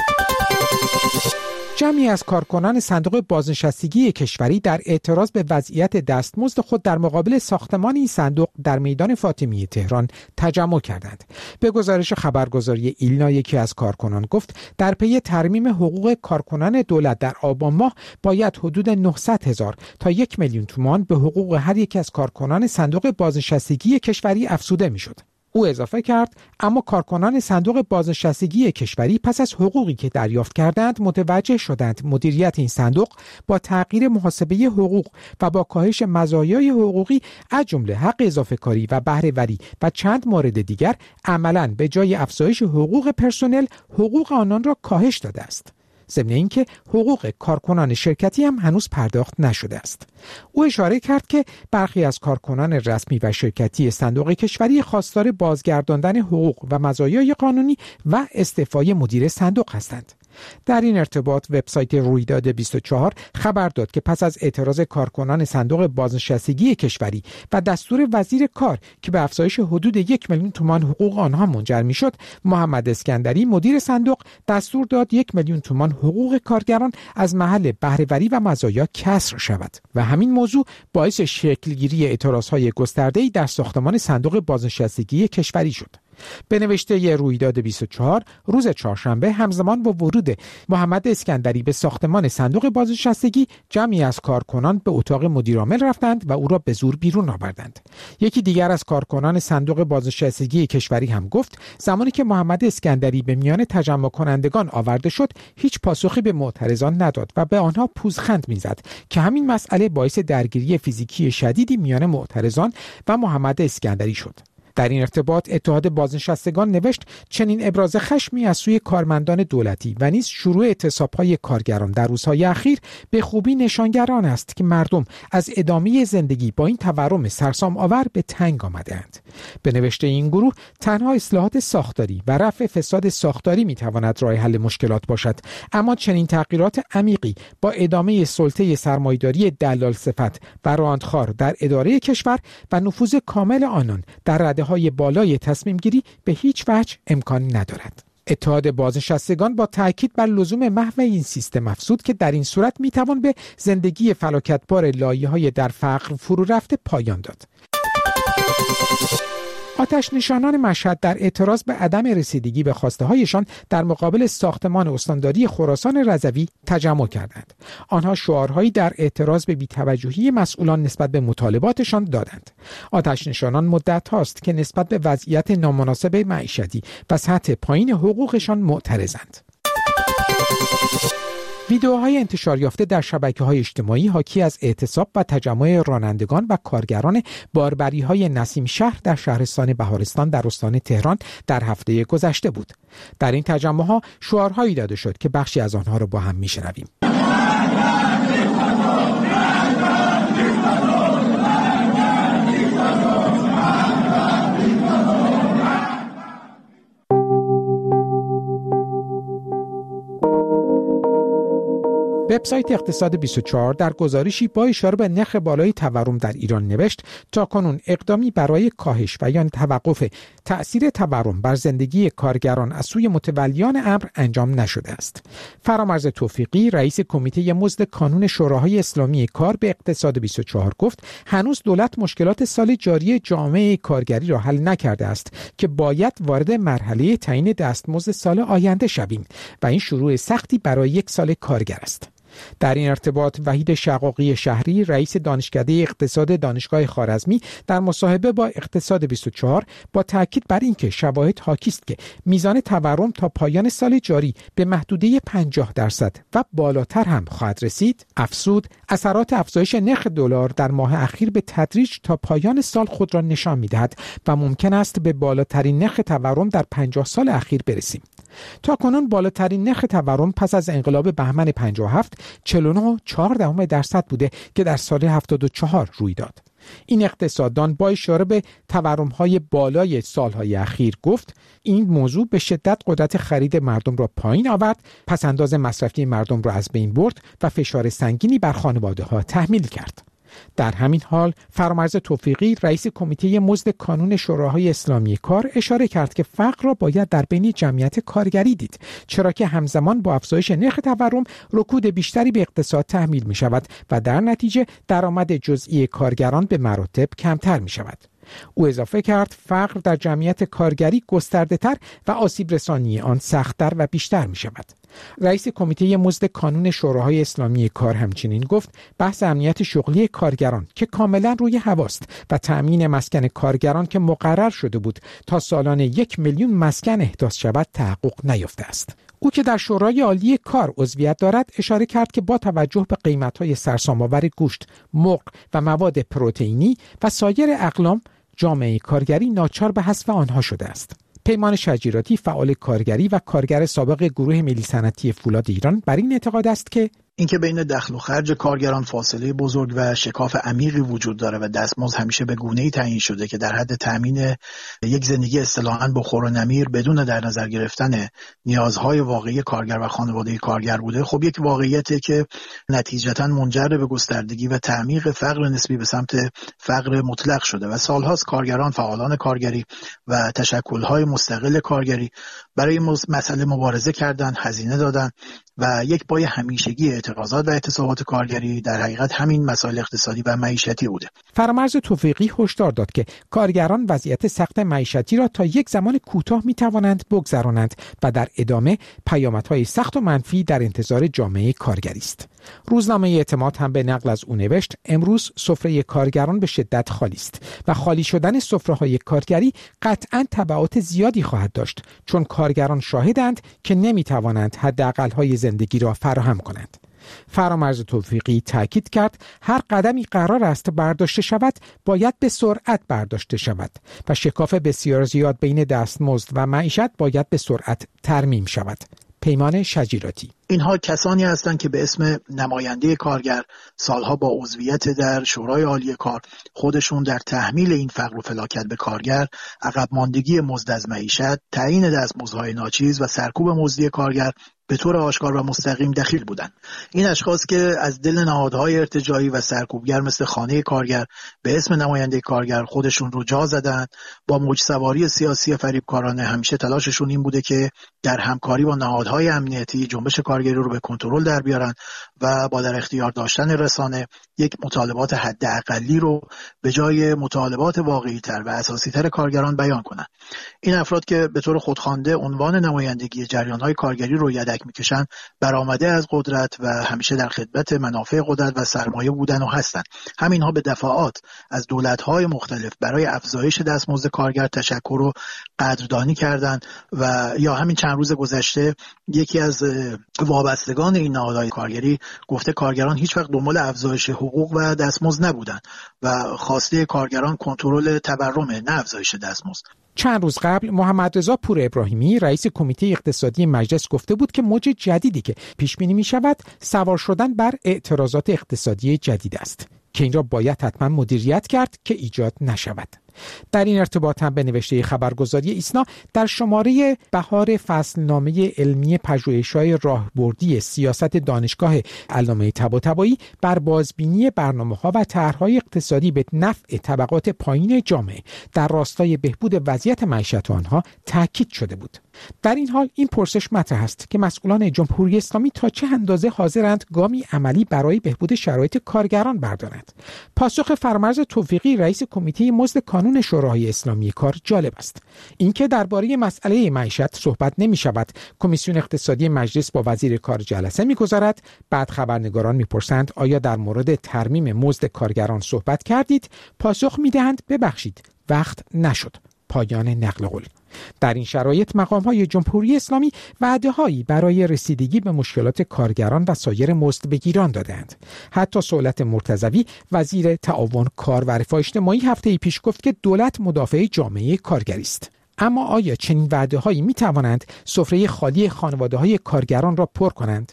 جمعی از کارکنان صندوق بازنشستگی کشوری در اعتراض به وضعیت دستمزد خود در مقابل ساختمان این صندوق در میدان فاطمیه تهران تجمع کردند. به گزارش خبرگزاری ایلنا یکی از کارکنان گفت در پی ترمیم حقوق کارکنان دولت در آبان ماه باید حدود نهصد هزار تا یک میلیون تومان به حقوق هر یک از کارکنان صندوق بازنشستگی کشوری افزوده میشد. او اضافه کرد اما کارکنان صندوق بازنشستگی کشوری پس از حقوقی که دریافت کردند متوجه شدند مدیریت این صندوق با تغییر محاسبه حقوق و با کاهش مزایای حقوقی از جمله حق اضافه کاری و بهره وری و چند مورد دیگر عملاً به جای افزایش حقوق پرسنل حقوق آنان را کاهش داده است. ضمن اینکه حقوق کارکنان شرکتی هم هنوز پرداخت نشده است. او اشاره کرد که برخی از کارکنان رسمی و شرکتی صندوق کشوری خواستار بازگرداندن حقوق و مزایای قانونی و استعفای مدیر صندوق هستند. در این ارتباط وبسایت رویداد بیست و چهار خبر داد که پس از اعتراض کارکنان صندوق بازنشستگی کشوری و دستور وزیر کار که به افزایش حدود یک میلیون تومان حقوق آنها منجر میشد، محمد اسکندری مدیر صندوق دستور داد یک میلیون تومان حقوق کارگران از محل بهره‌وری و مزایا کسر شود و همین موضوع باعث شکلگیری اعتراضهای گسترده‌ای در ساختمان صندوق بازنشستگی کشوری شد. به نوشته رویداد بیست و چهار روز چهارشنبه همزمان با ورود محمد اسکندری به ساختمان صندوق بازنشستگی جمعی از کارکنان به اتاق مدیرعامل رفتند و او را به زور بیرون آوردند. یکی دیگر از کارکنان صندوق بازنشستگی کشوری هم گفت زمانی که محمد اسکندری به میان تجمع کنندگان آورده شد هیچ پاسخی به معترضان نداد و به آنها پوزخند میزد که همین مسئله باعث درگیری فیزیکی شدیدی میان معترضان و محمد اسکندری شد. در این ارتباط اتحاد بازنشستگان نوشت چنین ابراز خشمی از سوی کارمندان دولتی و نیز شروع اعتصاب‌های کارگران در روزهای اخیر به خوبی نشانگر است که مردم از ادامه زندگی با این تورم سرسام آور به تنگ آمده‌اند. به نوشته این گروه تنها اصلاحات ساختاری و رفع فساد ساختاری میتواند راه حل مشکلات باشد، اما چنین تغییرات عمیقی با ادامه سلطه سرمایه‌داری دلال صفت و راندخوار در اداره کشور و نفوذ کامل آنان در رده‌های بالای تصمیم گیری به هیچ وجه امکان ندارد. اتحاد بازنشستگان با تاکید بر لزوم محو این سیستم افزود که در این صورت میتوان به زندگی فلاکتبار لایه‌های در فقر فرو رفته پایان داد. آتش نشانان مشهد در اعتراض به عدم رسیدگی به خواسته هایشان در مقابل ساختمان استانداری خراسان رضوی تجمع کردند. آنها شعارهایی در اعتراض به بی‌توجهی مسئولان نسبت به مطالباتشان دادند. آتش نشانان مدت هاست که نسبت به وضعیت نامناسب معیشتی و سطح پایین حقوقشان معترضند. ویدئوهای انتشار یافته در شبکه‌های اجتماعی حاکی از اعتصاب و تجمع رانندگان و کارگران باربری‌های نسیم شهر در شهرستان بهارستان در استان تهران در هفته گذشته بود. در این تجمع‌ها شعارهایی داده شد که بخشی از آنها را با هم می‌شنویم. وبسایت اقتصاد بیست و چهار در گزارشی با اشاره به نرخ بالای تورم در ایران نوشت تاکنون اقدامی برای کاهش و یا توقف تأثیر تورم بر زندگی کارگران از سوی متولیان امر انجام نشده است. فرامرز توفیقی رئیس کمیته مزد کانون شوراهای اسلامی کار به اقتصاد بیست و چهار گفت هنوز دولت مشکلات سال جاری جامعه کارگری را حل نکرده است که باید وارد مرحله تعیین دستمزد سال آینده شویم و این شروع سختی برای یک سال کارگر است. در این ارتباط وحید شقاقی شهری رئیس دانشکده اقتصاد دانشگاه خوارزمی در مصاحبه با اقتصاد بیست و چهار با تاکید بر اینکه شواهد حاکی است که میزان تورم تا پایان سال جاری به محدوده پنجاه درصد و بالاتر هم خواهد رسید، افزود اثرات افزایش نرخ دلار در ماه اخیر به تدریج تا پایان سال خود را نشان می‌دهد و ممکن است به بالاترین نرخ تورم در پنجاه سال اخیر برسیم. تا کنون بالاترین نرخ تورم پس از انقلاب بهمن پنجاه و هفت چهل و نه و چهار دهم درصد بوده که در سال هفتاد و چهار روی داد. این اقتصاددان با اشاره به تورم‌های بالای سالهای اخیر گفت این موضوع به شدت قدرت خرید مردم را پایین آورد، پس‌انداز مصرفی مردم را از بین برد و فشار سنگینی بر خانواده‌ها تحمیل کرد. در همین حال فرامرز توفیقی رئیس کمیته مزد کانون شوراهای اسلامی کار اشاره کرد که فقر را باید در بین جمعیت کارگری دید، چرا که همزمان با افزایش نرخ تورم رکود بیشتری به اقتصاد تحمیل می شود و در نتیجه درآمد جزئی کارگران به مراتب کمتر می شود. او اضافه کرد فقر در جمعیت کارگری گسترده تر و آسیب رسانی آن سخت‌تر و بیشتر می شود. رئیس کمیته مزد کانون شوراهای اسلامی کار همچنین گفت بحث امنیت شغلی کارگران که کاملا روی هواست و تأمین مسکن کارگران که مقرر شده بود تا سالانه یک میلیون مسکن احداث شود تحقق نیافته است. او که در شورای عالی کار عضویت دارد اشاره کرد که با توجه به قیمت‌های سرسام‌آور گوشت، مرغ و مواد پروتئینی و سایر اقلام جامعه کارگری ناچار به حذف آنها شده است. پیمان شجیراتی فعال کارگری و کارگر سابق گروه ملی صنعتی فولاد ایران بر این اعتقاد است که اینکه بین دخل و خرج کارگران فاصله بزرگ و شکاف عمیقی وجود داره و دستمزد همیشه به گونه‌ای تعیین شده که در حد تامین یک زندگی اصطلاحاً با خور و نمیر بدون در نظر گرفتن نیازهای واقعی کارگر و خانواده کارگر بوده، خب یک واقعیته که نتیجتاً منجر به گستردگی و تعمیق فقر نسبی به سمت فقر مطلق شده و سالهاست کارگران، فعالان کارگری و تشکل‌های مستقل کارگری برای مسئله مبارزه کردند، هزینه دادند و یک پای همیشگی اعتراضات و اعتصابات کارگری در حقیقت همین مسائل اقتصادی و معیشتی بوده. فرامرز توفیقی هشدار داد که کارگران وضعیت سخت معیشتی را تا یک زمان کوتاه می‌توانند بگذرانند و در ادامه پیامدهای سخت و منفی در انتظار جامعه کارگری است. روزنامه اعتماد هم به نقل از او نوشت امروز سفره کارگران به شدت خالی است و خالی شدن سفره‌های کارگری قطعاً تبعات زیادی خواهد داشت، چون کارگران شاهدند که نمی‌توانند حداقل‌های زندگی را فراهم کنند. فرامرز توفیقی تاکید کرد هر قدمی قرار است برداشته شود باید به سرعت برداشته شود و شکاف بسیار زیاد بین دستمزد و معیشت باید به سرعت ترمیم شود. پیمان شجیراتی: اینها کسانی هستند که به اسم نماینده کارگر سالها با عضویت در شورای عالی کار خودشون در تحمیل این فقر و فلاکت به کارگر، عقب ماندگی مزد از معیشت، تعیین دستمزدهای ناچیز و سرکوب مزدی کارگر به طور آشکار و مستقیم دخیل بودند. این اشخاص که از دل نهادهای ارتجاعی و سرکوبگر مثل خانه کارگر به اسم نماینده کارگر خودشون رو جا زدند، با موج سواری سیاسی فریبکارانه همیشه تلاششون این بوده که در همکاری با نهادهای امنیتی جنبش کارگری رو به کنترل در بیارن و با در اختیار داشتن رسانه یک مطالبات حداقلی رو به جای مطالبات واقعی تر و اساسی تر کارگران بیان کنند. این افراد که به طور خودخوانده عنوان نمایندگی جریان‌های کارگری رو یدک میکشن، برآمده از قدرت و همیشه در خدمت منافع قدرت و سرمایه بودن و هستند. همینها به دفعات از دولت‌های مختلف برای افزایش دستمزد کارگر تشکر و قدردانی کردند و یا همین چند روز گذشته یکی از وابستگان این نهادهای کارگری گفته کارگران هیچ وقت دنبال افزایش حقوق و دستمزد نبودند و خواسته کارگران کنترل تورمه، نه افزایش دستمزد. چند روز قبل محمد رضا پور ابراهیمی رئیس کمیته اقتصادی مجلس گفته بود که موج جدیدی که پیش بینی می شود سوار شدن بر اعتراضات اقتصادی جدید است که این را باید حتما مدیریت کرد که ایجاد نشود. در این ارتباط هم به نوشته خبرگزاری ایسنا در شماره بهار فصلنامه علمی پژوهش‌های راهبردی سیاست دانشگاه علامه طباطبایی بر بازبینی برنامه‌ها و طرح‌های اقتصادی به نفع طبقات پایین جامعه در راستای بهبود وضعیت معیشت آنها تاکید شده بود. در این حال این پرسش مطرح است که مسئولان جمهوری اسلامی تا چه اندازه حاضرند گامی عملی برای بهبود شرایط کارگران بردارند. پاسخ فرامرز توفیقی رئیس کمیته مزد کانون شورای اسلامی کار جالب است. اینکه درباره مسئله معیشت صحبت نمی شود، کمیسیون اقتصادی مجلس با وزیر کار جلسه می گذارد، بعد خبرنگاران می پرسند آیا در مورد ترمیم مزد کارگران صحبت کردید؟ پاسخ می دهند ببخشید وقت نشد. پایان نقل قول. در این شرایط مقام‌های جمهوری اسلامی وعده‌هایی برای رسیدگی به مشکلات کارگران و سایر مزدبگیران دادند. حتی سهولت مرتضوی وزیر تعاون کار و رفاه اجتماعی هفته پیش گفت که دولت مدافع جامعه کارگری است. اما آیا چنین وعده‌هایی می‌توانند سفره خالی خانواده‌های کارگران را پر کنند؟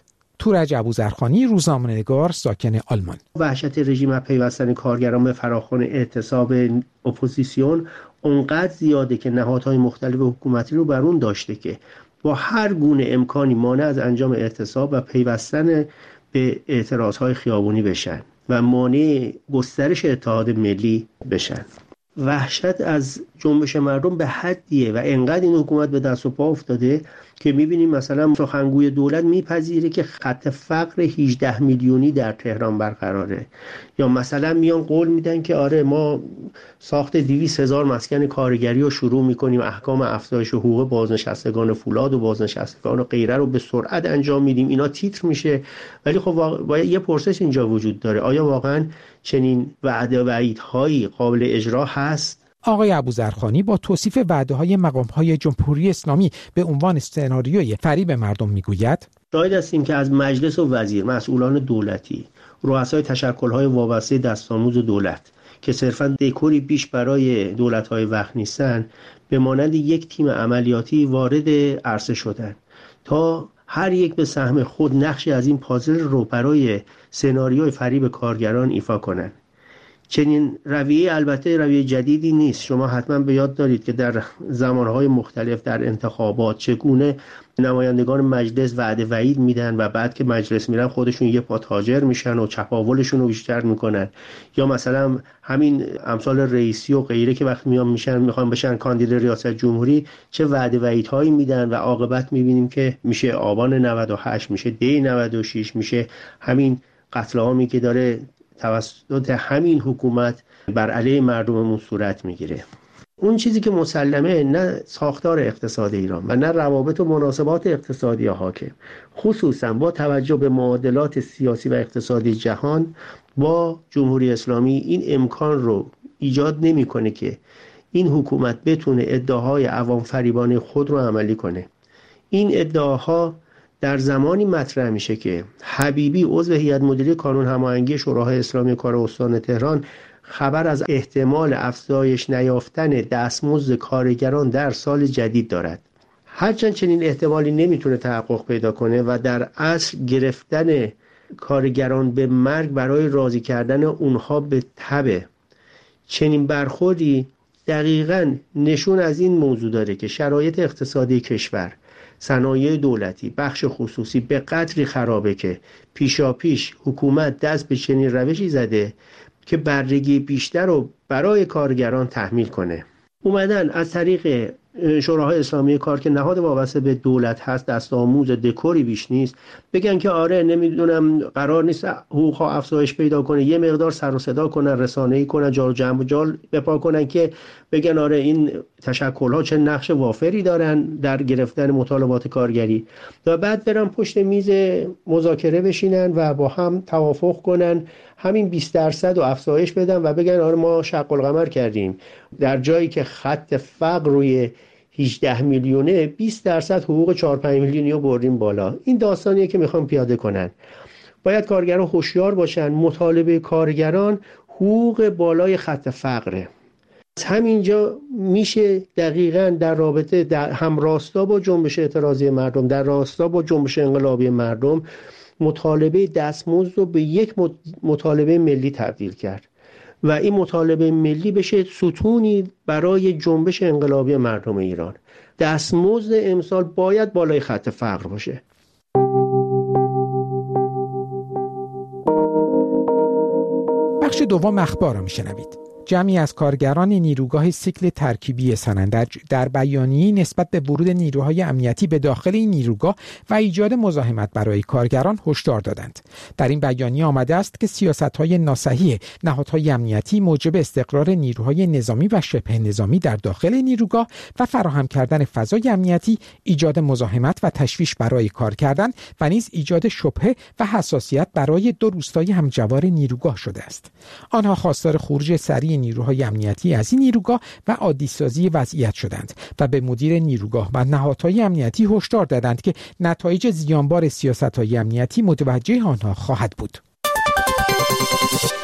تورج ابوذرخانی، روزنامه‌نگار ساکن آلمان. وحشت رژیم پیوستن کارگران به فراخوان اعتصاب اپوزیسیون اونقدر زیاده که نهادهای مختلف حکومتی رو بر اون داشته که با هر گونه امکانی مانع از انجام اعتصاب و پیوستن به اعتراضهای خیابونی بشن و مانع گسترش اتحاد ملی بشن. وحشت از جنبش مردم به حدیه و انقدر این حکومت به دست و پا افتاده که میبینیم مثلا سخنگوی دولت میپذیره که خط فقر هجده میلیونی در تهران برقراره، یا مثلا میان قول میدن که آره ما ساخت دویست هزار مسکن کارگری رو شروع میکنیم، احکام افزایش حقوق بازنشستگان فولاد و بازنشستگان و غیره رو به سرعت انجام میدیم. اینا تیتر میشه، ولی خب باید یه پرسش اینجا وجود داره، آیا واقعا چنین وعده و وعیدهایی قابل اجرا هست؟ آقای ابوذرخانی با توصیف وعده‌های مقام‌های جمهوری اسلامی به عنوان سناریوی فریب مردم میگوید شاهد هستیم که از مجلس و وزیر، مسئولان دولتی، رؤسای تشکل‌های وابسته دستآموز دولت که صرفاً دکوری بیش برای دولت‌های وقت نیستن، به مانند یک تیم عملیاتی وارد عرصه شدند تا هر یک به سهم خود نقشی از این پازل رو برای سناریوی فریب کارگران ایفا کنند. چنین رویه البته رویه جدیدی نیست. شما حتما به یاد دارید که در زمانهای مختلف در انتخابات چگونه نمایندگان مجلس وعده وعید میدن و بعد که مجلس میرن خودشون یه پا تاجر میشن و چپاولشون رو بیشتر میکنن، یا مثلا همین امثال رئیسی و غیره که وقت میان میشن میخوان بشن کاندید ریاست جمهوری چه وعده وعیدهایی میدن و عاقبت میبینیم که میشه آبان نود و هشت، میشه دی نود و شش، میشه همین قتل عامی که داره توسط همین حکومت بر علیه مردممون صورت میگیره. اون چیزی که مسلمه نه ساختار اقتصاد ایران و نه روابط و مناسبات اقتصادی حاکم، خصوصا با توجه به معادلات سیاسی و اقتصادی جهان با جمهوری اسلامی، این امکان رو ایجاد نمیکنه که این حکومت بتونه ادعاهای عوام فریبانه خود رو عملی کنه. این ادعاها در زمانی مطرح میشه که حبیبی عضو هیئت مدیره کانون هماهنگی شوراهای اسلامی کار استان تهران خبر از احتمال افزایش نیافتن دستمزد کارگران در سال جدید دارد. هرچند چنین احتمالی نمیتونه تحقق پیدا کنه و در اصل گرفتن کارگران به مرگ برای راضی کردن اونها به تبع چنین برخوردی دقیقاً نشون از این موضوع داره که شرایط اقتصادی کشور، صنایع دولتی، بخش خصوصی به قدری خرابه که پیشا پیش حکومت دست به چنین روشی زده که بردگی بیشتر رو برای کارگران تحمیل کنه. اومدن از طریق شوراهای اسلامی کار که نهاد وابسته به دولت هست، دست آموز دکوری بیش نیست، بگن که آره نمیدونم قرار نیست حقوق‌ها افزایش پیدا کنه، یه مقدار سر و صدا کنن، رسانه‌ای کنن، جال جمع و جال بپا کنن که بگن آره این تشکل‌ها چه نقش وافری دارن در گرفتن مطالبات کارگری، و بعد برن پشت میز مذاکره بشینن و با هم توافق کنن همین بیست درصد رو افزایش بدن و بگن آره ما شق القمر کردیم، در جایی که خط فقر روی هجده میلیونه بیست درصد حقوق چهار پنج میلیونی رو بردیم بالا. این داستانیه که میخوام پیاده کنن. باید کارگران هوشیار باشن. مطالبه کارگران حقوق بالای خط فقره. از همینجا میشه دقیقاً در رابطه در همراستا با جنبش اعتراضی مردم، در راستا با جنبش انقلابی مردم، مطالبه دستمزد رو به یک مطالبه ملی تبدیل کرد و این مطالبه ملی بشه ستونی برای جنبش انقلابی مردم ایران. دستمزد امسال باید بالای خط فقر باشه. بخش دوم اخبار را میشنوید. جمعی از کارگران نیروگاه سیکل ترکیبی سنندج در بیانیه‌ای نسبت به ورود نیروهای امنیتی به داخل این نیروگاه و ایجاد مزاحمت برای کارگران هشدار دادند. در این بیانیه آمده است که سیاست‌های ناصحیح نهادهای امنیتی موجب استقرار نیروهای نظامی و شبه نظامی در داخل نیروگاه و فراهم کردن فضای امنیتی، ایجاد مزاحمت و تشویش برای کار کردن و نیز ایجاد شبهه و حساسیت برای دو روستای همجوار نیروگاه شده است. آنها خواستار خروج سریع نیروهای امنیتی از این نیروگاه و عادی سازی وضعیت شدند و به مدیر نیروگاه و نهادهای امنیتی هشدار دادند که نتایج زیانبار سیاست‌های امنیتی متوجه آنها خواهد بود.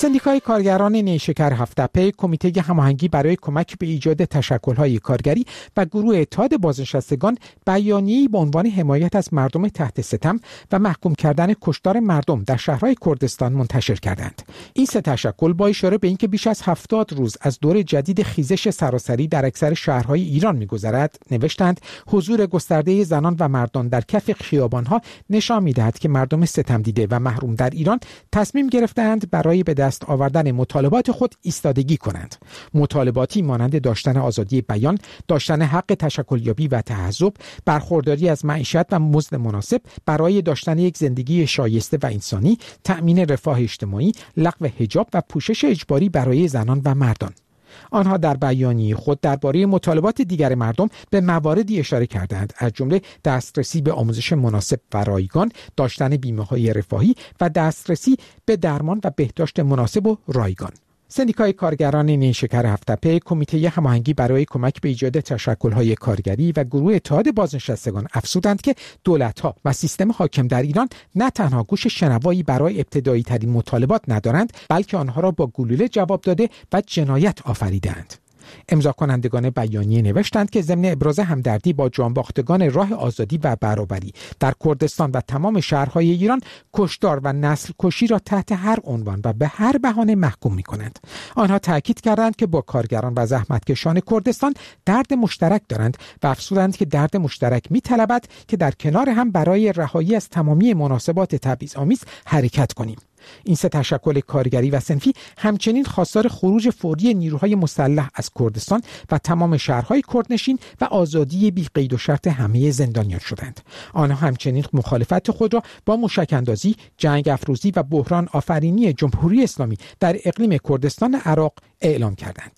سندیکای کارگران نیشکر هفت‌تپه، کمیته هماهنگی برای کمک به ایجاد تشکل‌های کارگری و گروه اتحاد بازنشستگان بیانیه‌ای با عنوان حمایت از مردم تحت ستم و محکوم کردن کشتار مردم در شهرهای کردستان منتشر کردند. این سه تشکل با اشاره به اینکه بیش از هفتاد روز از دور جدید خیزش سراسری در اکثر شهرهای ایران می‌گذرد، نوشتند حضور گسترده زنان و مردان در کف خیابان‌ها نشان می‌دهد که مردم ستم دیده و محروم در ایران تصمیم گرفتند برای به دست آوردن مطالبات خود ایستادگی کنند. مطالباتی مانند داشتن آزادی بیان، داشتن حق تشکلیابی و تحزب، برخورداری از معیشت و مزد مناسب برای داشتن یک زندگی شایسته و انسانی، تأمین رفاه اجتماعی، لغو حجاب و پوشش اجباری برای زنان و مردان. آنها در بیانیه خود درباره مطالبات دیگر مردم به مواردی اشاره کردند، از جمله دسترسی به آموزش مناسب و رایگان، داشتن بیمه‌های رفاهی و دسترسی به درمان و بهداشت مناسب و رایگان. سندیکای کارگران نیشکر هفت‌تپه، کمیته هماهنگی برای کمک به ایجاد تشکل‌های کارگری و گروه اتحاد بازنشستگان افزودند که دولت‌ها و سیستم حاکم در ایران نه تنها گوش شنوایی برای ابتدایی ترین مطالبات ندارند، بلکه آنها را با گلوله جواب داده و جنایت آفریدند. امضا کنندگان بیانیه نوشتند که ضمن ابراز همدردی با جانباختگان راه آزادی و برابری در کردستان و تمام شهرهای ایران، کشتار و نسل کشی را تحت هر عنوان و به هر بهانه محکوم می‌کنند. آنها تاکید کردند که با کارگران و زحمتکشان کردستان درد مشترک دارند و افزودند که درد مشترک می‌طلبد که در کنار هم برای رهایی از تمامی مناسبات تبعیض‌آمیز حرکت کنیم. این سه تشکل کارگری و صنفی همچنین خواستار خروج فوری نیروهای مسلح از کردستان و تمام شهرهای کردنشین و آزادی بی قید و شرط همه زندانیان شدند. آنها همچنین مخالفت خود را با موشک‌اندازی، جنگ افروزی و بحران آفرینی جمهوری اسلامی در اقلیم کردستان عراق اعلام کردند.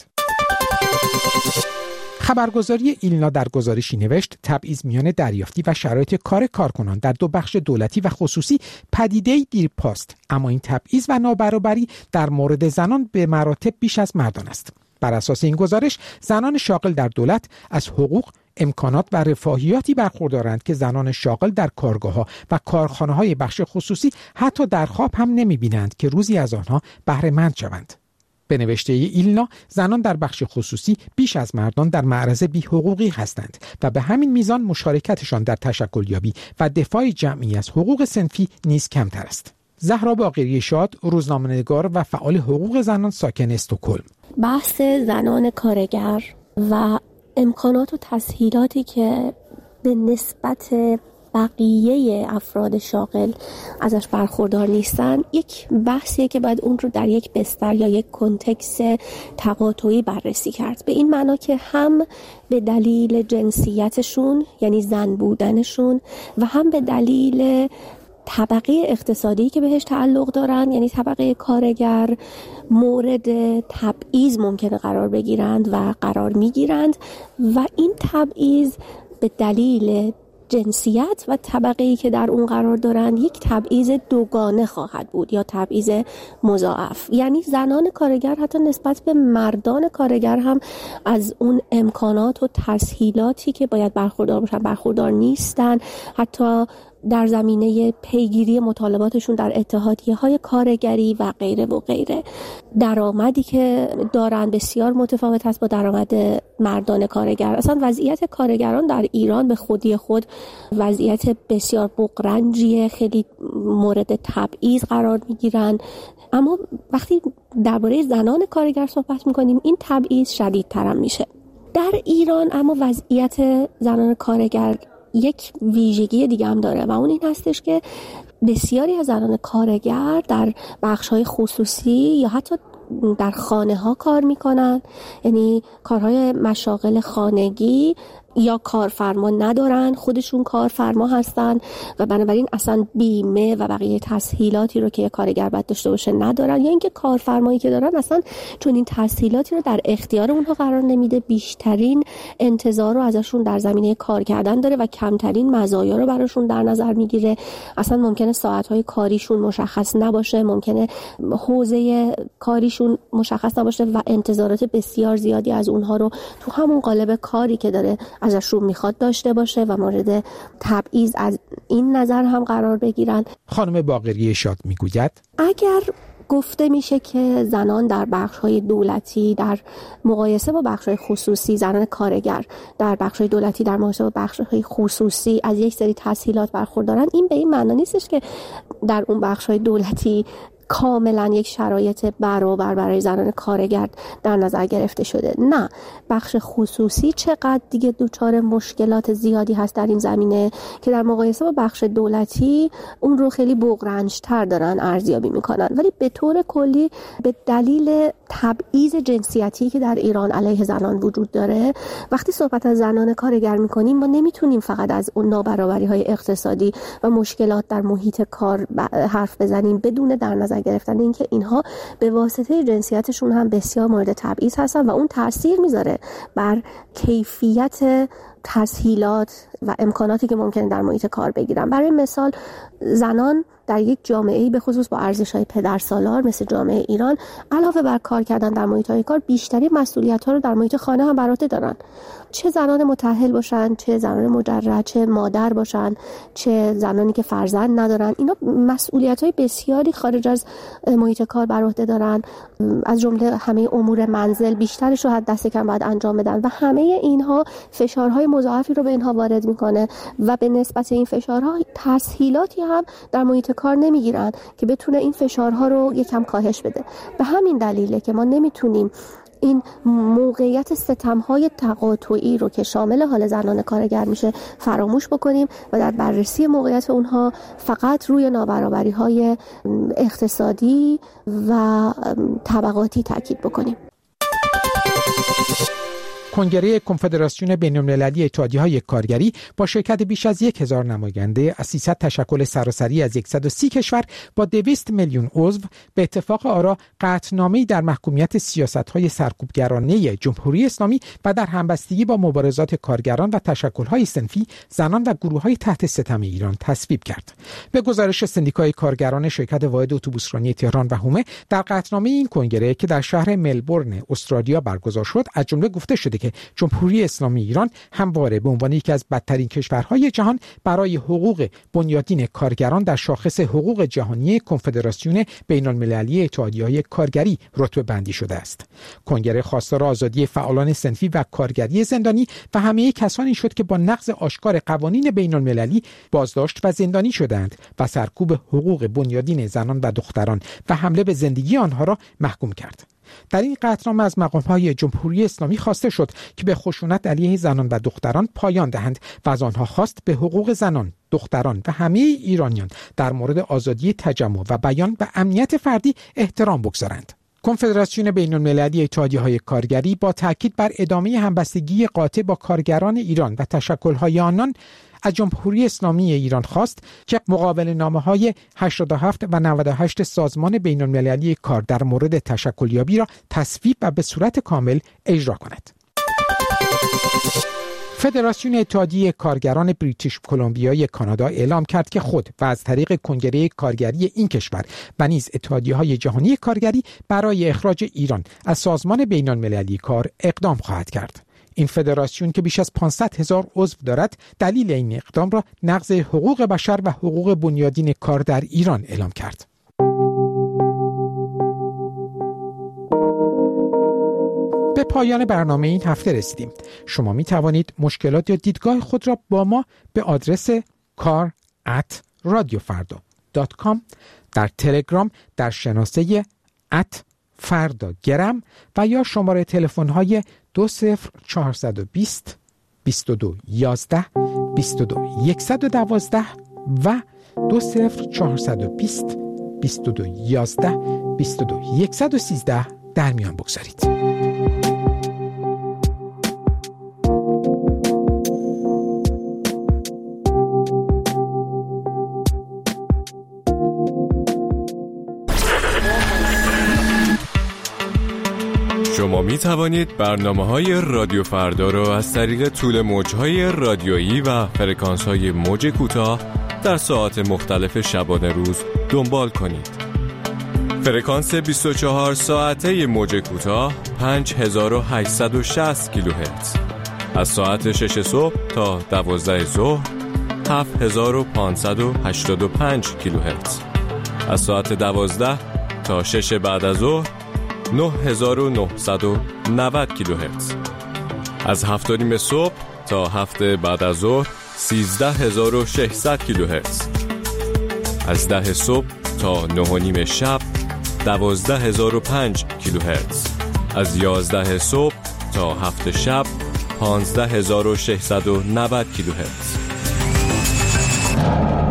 خبرگزاری ایلنا در گزارشی نوشت تبعیض میان دریافتی و شرایط کار کارکنان در دو بخش دولتی و خصوصی پدیده‌ای دیرپاست، اما این تبعیض و نابرابری در مورد زنان به مراتب بیش از مردان است. بر اساس این گزارش زنان شاغل در دولت از حقوق، امکانات و رفاهیاتی برخوردارند که زنان شاغل در کارگاه‌ها و کارخانه‌های بخش خصوصی حتی در خواب هم نمی‌بینند که روزی از آنها بهره مند شوند. به نوشته ایلنا، زنان در بخش خصوصی بیش از مردان در معرض بی‌حقوقی هستند و به همین میزان مشارکتشان در تشکلیابی و دفاع جمعی از حقوق صنفی نیز کمتر است. زهرا باقری شاد، روزنامه‌نگار و فعال حقوق زنان ساکن استکهلم. بحث زنان کارگر و امکانات و تسهیلاتی که به نسبت بقیه افراد شاغل ازش برخوردار نیستن یک بحثیه که باید اون رو در یک بستر یا یک کنتکست تقاطعی بررسی کرد، به این معنا که هم به دلیل جنسیتشون یعنی زن بودنشون و هم به دلیل طبقه اقتصادی که بهش تعلق دارن یعنی طبقه کارگر مورد تبعیض ممکنه قرار بگیرند و قرار میگیرند و این تبعیض به دلیل جنسیت و طبقه‌ای که در اون قرار دارند یک تبعیض دوگانه خواهد بود یا تبعیض مضاعف، یعنی زنان کارگر حتی نسبت به مردان کارگر هم از اون امکانات و تسهیلاتی که باید برخوردار باشن برخوردار نیستن، حتی در زمینه پیگیری مطالباتشون در اتحادیه‌های کارگری و غیره و غیره. درآمدی که دارن بسیار متفاوت است با درآمد مردان کارگر. اصلا وضعیت کارگران در ایران به خودی خود وضعیت بسیار بغرنجیه، خیلی مورد تبعیض قرار میگیرن، اما وقتی درباره زنان کارگر صحبت میکنیم این تبعیض شدیدتر هم میشه. در ایران اما وضعیت زنان کارگر یک ویژگی دیگه هم داره و اون این هستش که بسیاری از زنان کارگر در بخش‌های خصوصی یا حتی در خانه ها کار میکنن، یعنی کارهای مشاغل خانگی یا کارفرما ندارن، خودشون کارفرما هستن و بنابراین اصلا بیمه و بقیه تسهیلاتی رو که کارگر باید داشته باشه ندارن، یا اینکه کارفرمایی که دارن اصلا چون این تسهیلاتی رو در اختیار اونها قرار نمیده، بیشترین انتظار رو ازشون در زمینه کار کردن داره و کمترین مزایا رو براشون در نظر میگیره. اصلا ممکنه ساعت‌های کاریشون مشخص نباشه، ممکنه حوزه کاریشون مشخص نباشه و انتظارات بسیار زیادی از اونها رو تو همون قالب کاری که داره ازش رو میخواد داشته باشه و مورد تبعیض از این نظر هم قرار بگیرن. خانم باقری شاد میگوید اگر گفته میشه که زنان در بخش‌های دولتی در مقایسه با بخش‌های خصوصی، زنان کارگر در بخش‌های دولتی در مقایسه با بخش‌های خصوصی از یک سری تسهیلات برخوردارن. این به این معنی نیستش که در اون بخش‌های دولتی کاملا یک شرایط برابر برای زنان کارگر در نظر گرفته شده. نه، بخش خصوصی چقدر دیگه دوچار مشکلات زیادی هست در این زمینه که در مقایسه با بخش دولتی اون رو خیلی بغرنج‌تر دارن ارزیابی میکنن. ولی به طور کلی به دلیل تبعیض جنسیتی که در ایران علیه زنان وجود داره، وقتی صحبت از زنان کارگر میکنیم ما نمیتونیم فقط از اون نابرابری‌های اقتصادی و مشکلات در محیط کار حرف بزنیم بدون در نظر گرفتن اینکه اینها به واسطه جنسیتشون هم بسیار مورد تبعیض هستن و اون تاثیر میذاره بر کیفیت تسهیلات و امکاناتی که ممکنه در محیط کار بگیرن. برای مثال زنان در یک جامعه‌ای به خصوص با ارزش‌های پدرسالار مثل جامعه ایران علاوه بر کار کردن در محیط‌های کار بیشتری مسئولیت‌ها رو در محیط خانه هم بر عهده دارن. چه زنان متأهل باشن، چه زنان مجرد، چه مادر باشن، چه زنانی که فرزند ندارن، اینا مسئولیت‌های بسیاری خارج از محیط کار بر عهده دارن. از جمله همه امور منزل بیشترش رو حد دست کم باید انجام بدن و همه اینها فشارهای مضاعفی رو به اینها وارد میکنه و به نسبت این فشارها تسهیلاتی هم در محیط کار نمیگیرن که بتونه این فشارها رو یکم کاهش بده. به همین دلیله که ما نمیتونیم این موقعیت ستم‌های تقاطعی رو که شامل حال زنان کارگر میشه فراموش بکنیم و در بررسی موقعیت اونها فقط روی نابرابری‌های اقتصادی و طبقاتی تاکید بکنیم. کنگره کنفدراسیون بین‌المللی اتحادیه‌های کارگری با شرکت بیش از یک هزار نماینده از سیصد تشکل سراسری از صد و سی کشور با دویست میلیون عضو به اتفاق آرا قطعنامه‌ای در محکومیت سیاست‌های سرکوبگرانه جمهوری اسلامی و در همبستگی با مبارزات کارگران و تشکل‌های صنفی، زنان و گروه‌های تحت ستم ایران تصویب کرد. به گزارش سندیکای کارگران شرکت واحد اتوبوسرانی تهران و حومه، در قطعنامه این کنگره که در شهر ملبورن استرالیا برگزار شد، از جمله گفته شده که جمهوری اسلامی ایران همواره به عنوان یکی از بدترین کشورهای جهان برای حقوق بنیادین کارگران در شاخص حقوق جهانی کنفدراسیون بین‌المللی اتحادیه‌های کارگری رتبه بندی شده است. کنگره خواستار آزادی فعالان صنفی و کارگری زندانی و همه کسانی شد که با نقض آشکار قوانین بین‌المللی بازداشت و زندانی شدند و سرکوب حقوق بنیادین زنان و دختران و حمله به زندگی آنها را محکوم کرد. در این قطعنامه از مقام‌های جمهوری اسلامی خواسته شد که به خشونت علیه زنان و دختران پایان دهند و از آنها خواست به حقوق زنان، دختران و همه ایرانیان در مورد آزادی تجمع و بیان و امنیت فردی احترام بگذارند. کنفدراسیون بین‌المللی اتحادیه‌های کارگری با تاکید بر ادامه همبستگی قاطع با کارگران ایران و تشکل‌های آنان از جمهوری اسلامی ایران خواست که مقابل نامه‌های هشتاد و هفت و نود و هشت سازمان بین‌المللی کار در مورد تشکلیابی را تصویب و به صورت کامل اجرا کند. فدراسیون اتحادیه کارگران بریتیش کلمبیای کانادا اعلام کرد که خود و از طریق کنگره کارگری این کشور و نیز اتحادیه‌های جهانی کارگری برای اخراج ایران از سازمان بین‌المللی کار اقدام خواهد کرد. این فدراسیون که بیش از پانصد هزار عضو دارد، دلیل این اقدام را نقض حقوق بشر و حقوق بنیادین کار در ایران اعلام کرد. به پایان برنامه این هفته رسیدیم. شما می توانید مشکلات یا دیدگاه خود را با ما به آدرس کار ات رادیو فردا دات کام، در تلگرام در شناسه ات فردا گرم و یا شماره تلفن های دو صفر چهارصد و بیست بیست و دو یازده بیست و دو یکصد و دوازده و دو صفر چهارصد و بیست بیست و دو یازده بیست و دو یکصد و سیزده در میان بگذارید. شما می توانید برنامه‌های رادیو فردا را از طریق طول موج‌های رادیویی و فرکانس‌های موج کوتاه در ساعات مختلف شبانه روز دنبال کنید. فرکانس بیست و چهار ساعته موج کوتاه پنج هزار و هشتصد و شصت کیلوهرتز، از ساعت شش صبح تا دوازده ظهر هفت هزار و پانصد و هشتاد و پنج کیلوهرتز، از ساعت دوازده تا شش بعد از ظهر نه هزار و نهصد و نود کیلوهرتز. از هفت و نیم صبح تا هفت بعد از ظهر سیزده هزار و ششصد کیلوهرتز. از ده صبح تا نه و نیم شب دوازده هزار و پنج کیلوهرتز. از یازده صبح تا هفت شب پانزده هزار و ششصد و نود کیلوهرتز.